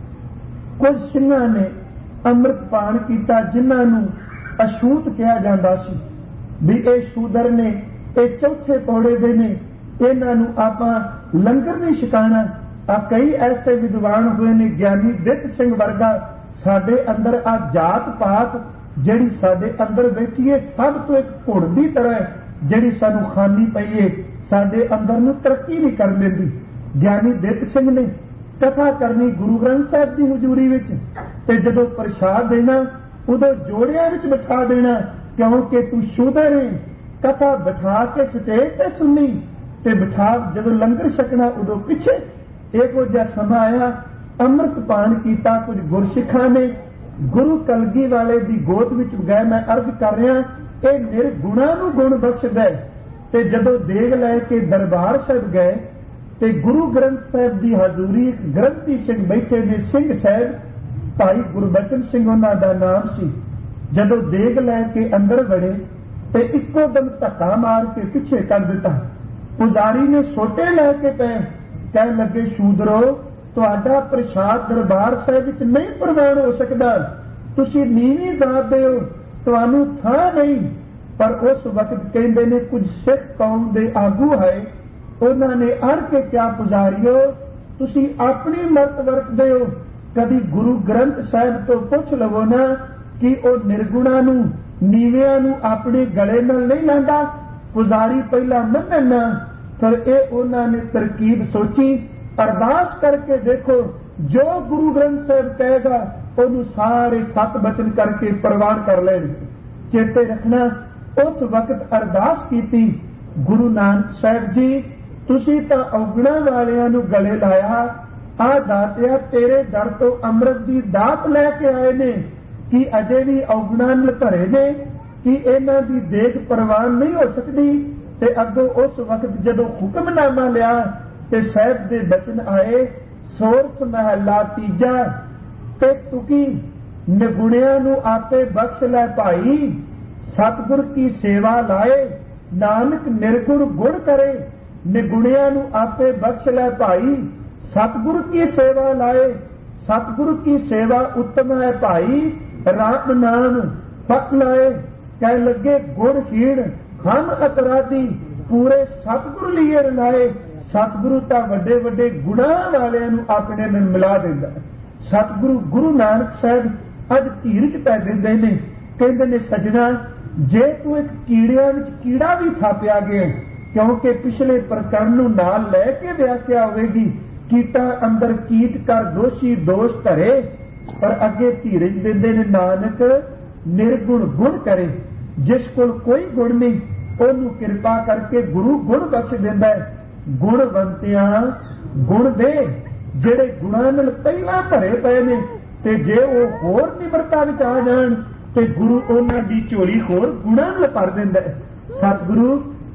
ਕੁਝ ਸਿੰਘਾਂ ਨੇ ਅੰਮ੍ਰਿਤ ਪਾਨ ਕੀਤਾ, ਜਿਨ੍ਹਾਂ ਨੂੰ ਅਛੂਤ ਕਿਹਾ ਜਾਂਦਾ ਸੀ ਵੀ ਇਹ ਸ਼ੂਦਰ ਨੇ, ਇਹ ਚੌਥੇ ਪੌੜੇ ਦੇ ਨੇ, ਇਹਨਾਂ ਨੂੰ ਆਪਾਂ ਲੰਗਰ ਨਹੀਂ ਛਕਾਣਾ। ਆ ਕਈ ਐਸੇ ਵਿਦਵਾਨ ਹੋਏ ਨੇ, ਗਿਆਨੀ ਦਿੱਤ ਸਿੰਘ ਵਰਗਾ। ਸਾਡੇ ਅੰਦਰ ਆ ਜਾਤ ਪਾਤ ਜਿਹੜੀ ਸਾਡੇ ਅੰਦਰ ਬੈਠੀ ਹੈ ਸਭ ਤੋਂ ਇੱਕ ਘੁੜ ਦੀ ਤਰ੍ਹਾਂ ਜਿਹੜੀ ਸਾਨੂੰ ਖਾਨੀ ਪਈ ਹੈ, ਸਾਡੇ ਅੰਦਰ ਨੂੰ ਤਰੱਕੀ ਨਹੀਂ ਕਰਨ ਦਿੰਦੀ। ਗਿਆਨੀ ਦਿੱਤ ਸਿੰਘ ਨੇ ਕਥਾ ਕਰਨੀ ਗੁਰੂ ਗ੍ਰੰਥ ਸਾਹਿਬ ਦੀ ਹਜ਼ੂਰੀ ਵਿੱਚ, ਤੇ ਜਦੋਂ ਪ੍ਰਸ਼ਾਦ ਦੇਣਾ ਉਦੋਂ ਜੋੜਿਆਂ ਵਿੱਚ ਬਿਠਾ ਦੇਣਾ, ਕਿਉਂਕਿ ਤੂੰ ਸ਼ੂਦਰ ਹੈ। ਕਥਾ ਬਿਠਾ ਕੇ ਸਟੇਜ ਤੇ ਸੁਣਨੀ ਤੇ ਬਿਠਾ ਜਦੋਂ ਲੰਗਰ ਛਕਣਾ ਉਦੋਂ ਪਿੱਛੇ। ਇਹੋ ਜਿਹਾ ਸਮਾਂ ਆਇਆ, ਅੰਮ੍ਰਿਤ ਪਾਨ ਕੀਤਾ ਕੁਝ ਗੁਰਸਿੱਖਾਂ ਨੇ, ਗੁਰੂ ਕਲਗੀ ਵਾਲੇ ਦੀ ਗੋਦ ਵਿੱਚ ਗਏ। ਮੈਂ ਅਰਜ਼ ਕਰ ਰਿਹਾ, ਇਹ ਨਿਰਗੁਣਾ ਨੂੰ ਗੁਣ ਬਖਸ਼ ਗਏ। ਤੇ ਜਦੋਂ ਦੇਗ ਲੈ ਕੇ ਦਰਬਾਰ ਸਾਹਿਬ ਗਏ ਤੇ ਗੁਰੂ ਗ੍ਰੰਥ ਸਾਹਿਬ ਦੀ ਹਜ਼ੂਰੀ ਗ੍ਰੰਥੀ ਸਿੰਘ ਬੈਠੇ ਨੇ, ਸਿੰਘ ਸਾਹਿਬ ਭਾਈ ਗੁਰਬਚਨ ਸਿੰਘ ਉਹਨਾਂ ਦਾ ਨਾਮ ਸੀ। ਜਦੋਂ ਦੇਗ ਲੈ ਕੇ ਅੰਦਰ ਵੜੇ ਤੇ ਇੱਕੋ ਦਮ ਧੱਕਾ ਮਾਰ ਕੇ ਪਿੱਛੇ ਕਰ ਦਿੱਤਾ। ਪੁਜਾਰੀ ਨੇ ਸੋਟੇ ਲੈ ਕੇ ਪਏ, ਕਹਿਣ ਲੱਗੇ, ਸ਼ੂਦਰੋ ਤੁਹਾਡਾ ਪ੍ਰਸ਼ਾਦ ਦਰਬਾਰ ਸਾਹਿਬ ਵਿੱਚ ਨਹੀਂ ਪ੍ਰਵਾਨ ਹੋ ਸਕਦਾ, ਤੁਸੀਂ ਨੀਵੀਂ ਜ਼ਾਤ ਦੇ ਹੋ, ਤੁਹਾਨੂੰ ਥਾਂ ਨਹੀਂ। ਪਰ ਉਸ ਵਕਤ ਕਹਿੰਦੇ ਨੇ ਕੁਝ ਸਿੱਖ ਕੌਮ ਦੇ ਆਗੂ ਹੈ, ਉਹਨਾਂ ਨੇ ਅੜ ਕੇ ਕਿਹਾ, ਪੁਜਾਰੀਓ ਤੁਸੀਂ ਆਪਣੀ ਮਤ ਵਰਤਦੇ ਹੋ, ਕਦੀ ਗੁਰੂ ਗ੍ਰੰਥ ਸਾਹਿਬ ਤੋਂ ਪੁੱਛ ਲਵੋ ਨਾ ਕਿ ਉਹ ਨਿਰਗੁਣਾ ਨੂੰ ਨੀਵਿਆਂ ਨੂੰ ਆਪਣੇ ਗਲੇ ਨਾਲ ਨਹੀਂ ਲਾਂਦਾ। ਪੁਜਾਰੀ ਪਹਿਲਾਂ ਮੰਨਣਾ, ਫਿਰ ਇਹ ਉਹਨਾਂ ਨੇ ਤਰਕੀਬ ਸੋਚੀ, ਅਰਦਾਸ ਕਰਕੇ ਦੇਖੋ ਜੋ ਗੁਰੂ ਗ੍ਰੰਥ ਸਾਹਿਬ ਕਹੇਗਾ ਉਹਨੂੰ ਸਾਰੇ 7 ਬਚਨ ਕਰਕੇ ਪ੍ਰਵਾਨ ਕਰ ਲੈਣ। ਚੇਤੇ ਰੱਖਣਾ, ਉਸ ਵਕਤ ਅਰਦਾਸ ਕੀਤੀ, ਗੁਰੂ ਨਾਨਕ ਸਾਹਿਬ ਜੀ ਤੁਸੀਂ ਤਾਂ ਔਗਣਾ ਵਾਲਿਆਂ ਨੂੰ ਗਲੇ ਲਾਇਆ, ਆ ਦਾਤਿਆ ਤੇਰੇ ਦਰ ਤੋਂ ਅੰਮ੍ਰਿਤ ਦੀ ਦਾਤ ਲੈ ਕੇ ਆਏ ਨੇ, ਕਿ ਅਜੇ ਵੀ ਔਗਣਾ ਨਾਲ ਭਰੇ ਨੇ, ਕਿ ਇਹਨਾਂ ਦੀ ਦੇਖ ਪ੍ਰਵਾਨ ਨਹੀਂ ਹੋ ਸਕਦੀ। ਤੇ ਅੱਗੋਂ ਉਸ ਵਕਤ ਜਦੋਂ ਹੁਕਮਨਾਮਾ ਲਿਆ ਤੇ ਸਾਹਿਬ ਦੇ ਬਚਨ ਆਏ, ਸੋਰਠ ਮਹਲਾ ਤੀਜਾ ਤੇ ਤੁਕੀ ਨਿਗੁਣਿਆਂ ਨੂੰ ਆਪੇ ਬਖਸ਼ ਲੈ ਭਾਈ, ਸਤਿਗੁਰ ਕੀ ਸੇਵਾ ਲਾਏ, ਨਾਨਕ ਨਿਰਗੁਣ ਗੁਣ ਕਰੇ। ਨਿਗੁਣਿਆਂ ਨੂੰ ਆਪੇ ਬਖਸ਼ ਲੈ ਭਾਈ, ਸਤਿਗੁਰ ਕੀ ਸੇਵਾ ਲਾਏ। ਸਤਿਗੁਰ ਕੀ ਸੇਵਾ ਉੱਤਮ ਹੈ ਭਾਈ, ਰਾਮ ਨਾਮ ਪਤ ਲਾਏ। ਕਹਿ ਲੱਗੇ ਗੁਰਹੀਣ ਹਮ ਅਪਰਾਧੀ, ਪੂਰੇ ਸਤਿਗੁਰ ਲੀਏ ਰਲਾਏ। ਸਤਿਗੁਰੂ ਤਾਂ ਵੱਡੇ ਵੱਡੇ ਗੁਨਾਹ ਵਾਲਿਆਂ ਨੂੰ ਆਪਣੇ ਨਾਲ ਮਿਲਾ ਦਿੰਦਾ। ਸਤਿਗੁਰੂ ਗੁਰੂ ਨਾਨਕ ਸਾਹਿਬ ਅੱਜ ਧੀਰਜ ਪੈ ਦਿੰਦੇ ਨੇ, ਕਹਿੰਦੇ ਨੇ ਸਜਣਾ ਜੇ ਤੂੰ ਇੱਕ ਕੀੜਿਆਂ ਵਿੱਚ ਕੀੜਾ ਵੀ ਥਾਪਿਆ ਗਿਆ, ਕਿਉਂਕਿ ਪਿਛਲੇ ਪ੍ਰਕਰਨ ਨੂੰ ਨਾਲ ਲੈ ਕੇ ਵਿਆਖਿਆ ਹੋਵੇਗੀ, ਕੀਟਾਂ ਅੰਦਰ ਕੀਟ ਕਰ ਦੋਸ਼ੀ ਦੋਸ਼ ਧਰੇ, ਪਰ ਅੱਗੇ ਧੀਰਜ ਦਿੰਦੇ ਨੇ ਨਾਨਕ ਨਿਰਗੁਣ ਗੁਣ ਕਰੇ। ਜਿਸ ਕੋਲ ਕੋਈ ਗੁਣ ਨਹੀਂ ਉਹਨੂੰ ਕਿਰਪਾ ਕਰਕੇ ਗੁਰੂ ਗੁਣ ਬਖਸ਼ ਦਿੰਦਾ ਹੈ। ਗੁਣਵੰਤਿਆਂ ਗੁਣ ਦੇ ਜਿਹੜੇ ਗੁਣਾਂ ਨਾਲ ਪਹਿਲਾਂ ਭਰੇ ਪਏ ਨੇ, ਤੇ ਜੇ ਉਹ ਹੋਰ ਨਿਮਰਤਾ ਵਿੱਚ ਆ ਜਾਣ ਤੇ ਗੁਰੂ ਉਹਨਾਂ ਦੀ ਝੋਲੀ ਹੋਰ ਗੁਣਾਂ ਨਾਲ ਭਰ ਦਿੰਦਾ ਹੈ। ਸਤਿਗੁਰੂ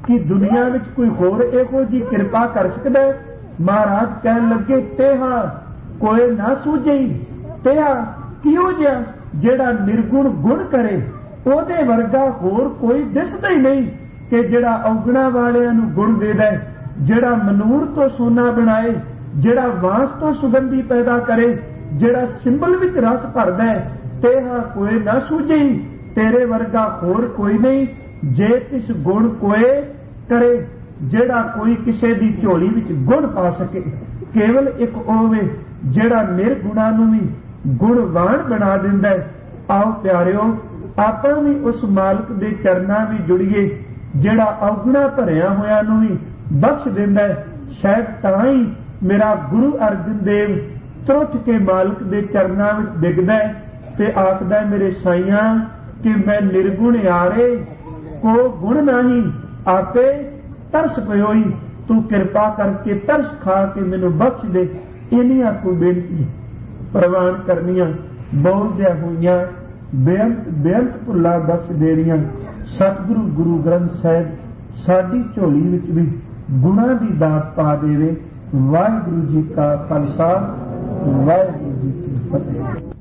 कि दुनिया विच कोई होर इहो जी कृपा कर सकदा है? महाराज कहन लगे तेहा कोई ना सूझई। तेहा किहो जिहा जेड़ा निर्गुण गुण करे, ओदे वर्गा होर कोई दिसदा ही नहीं कि जेड़ा औगणा वालियां नूं गुण देदा है, जेड़ा मनूर तो सोना बनाए, जेड़ा वास तो सुगंधी पैदा करे, जेड़ा सिंबल विच रस भरदा है, तेहा कोई ना सूझई। तेरे वर्गा होर कोई नहीं। जे तिस गुण कोए करे, जेड़ा कोई किसे दी झोली विच गुण पा सके। केवल एक होवे जेड़ा निर्गुणा नूं भी गुणवान बना दिंदा है। आओ प्यारिओ, आपां भी उस मालक दे चरनां भी जुड़िए जेड़ा अवगुणा भरिया होया नूं भी बख्श दिंदा है। शायद तां ही मेरा गुरु अर्जन देव त्रुठ के मालक दे चरनां विच डिगदा है ते आखदा है, मेरे साईयां कि मैं निर्गुण यारे को गुण नहीं, आपे तरस पयोई, तू कृपा करके तरस खा के मैनू बख्श दे। इन्नियां को बेनती प्रवान करनियां बोलदियां होइयां बेअंत बेअंत भुल्ला बख्श देनियां। सतगुरु गुरु ग्रंथ साहिब साडी झोली विच भी गुणां दी दात पा देवे। वाहिगुरू जी का खालसा, वाहिगुरू जी की फतेह।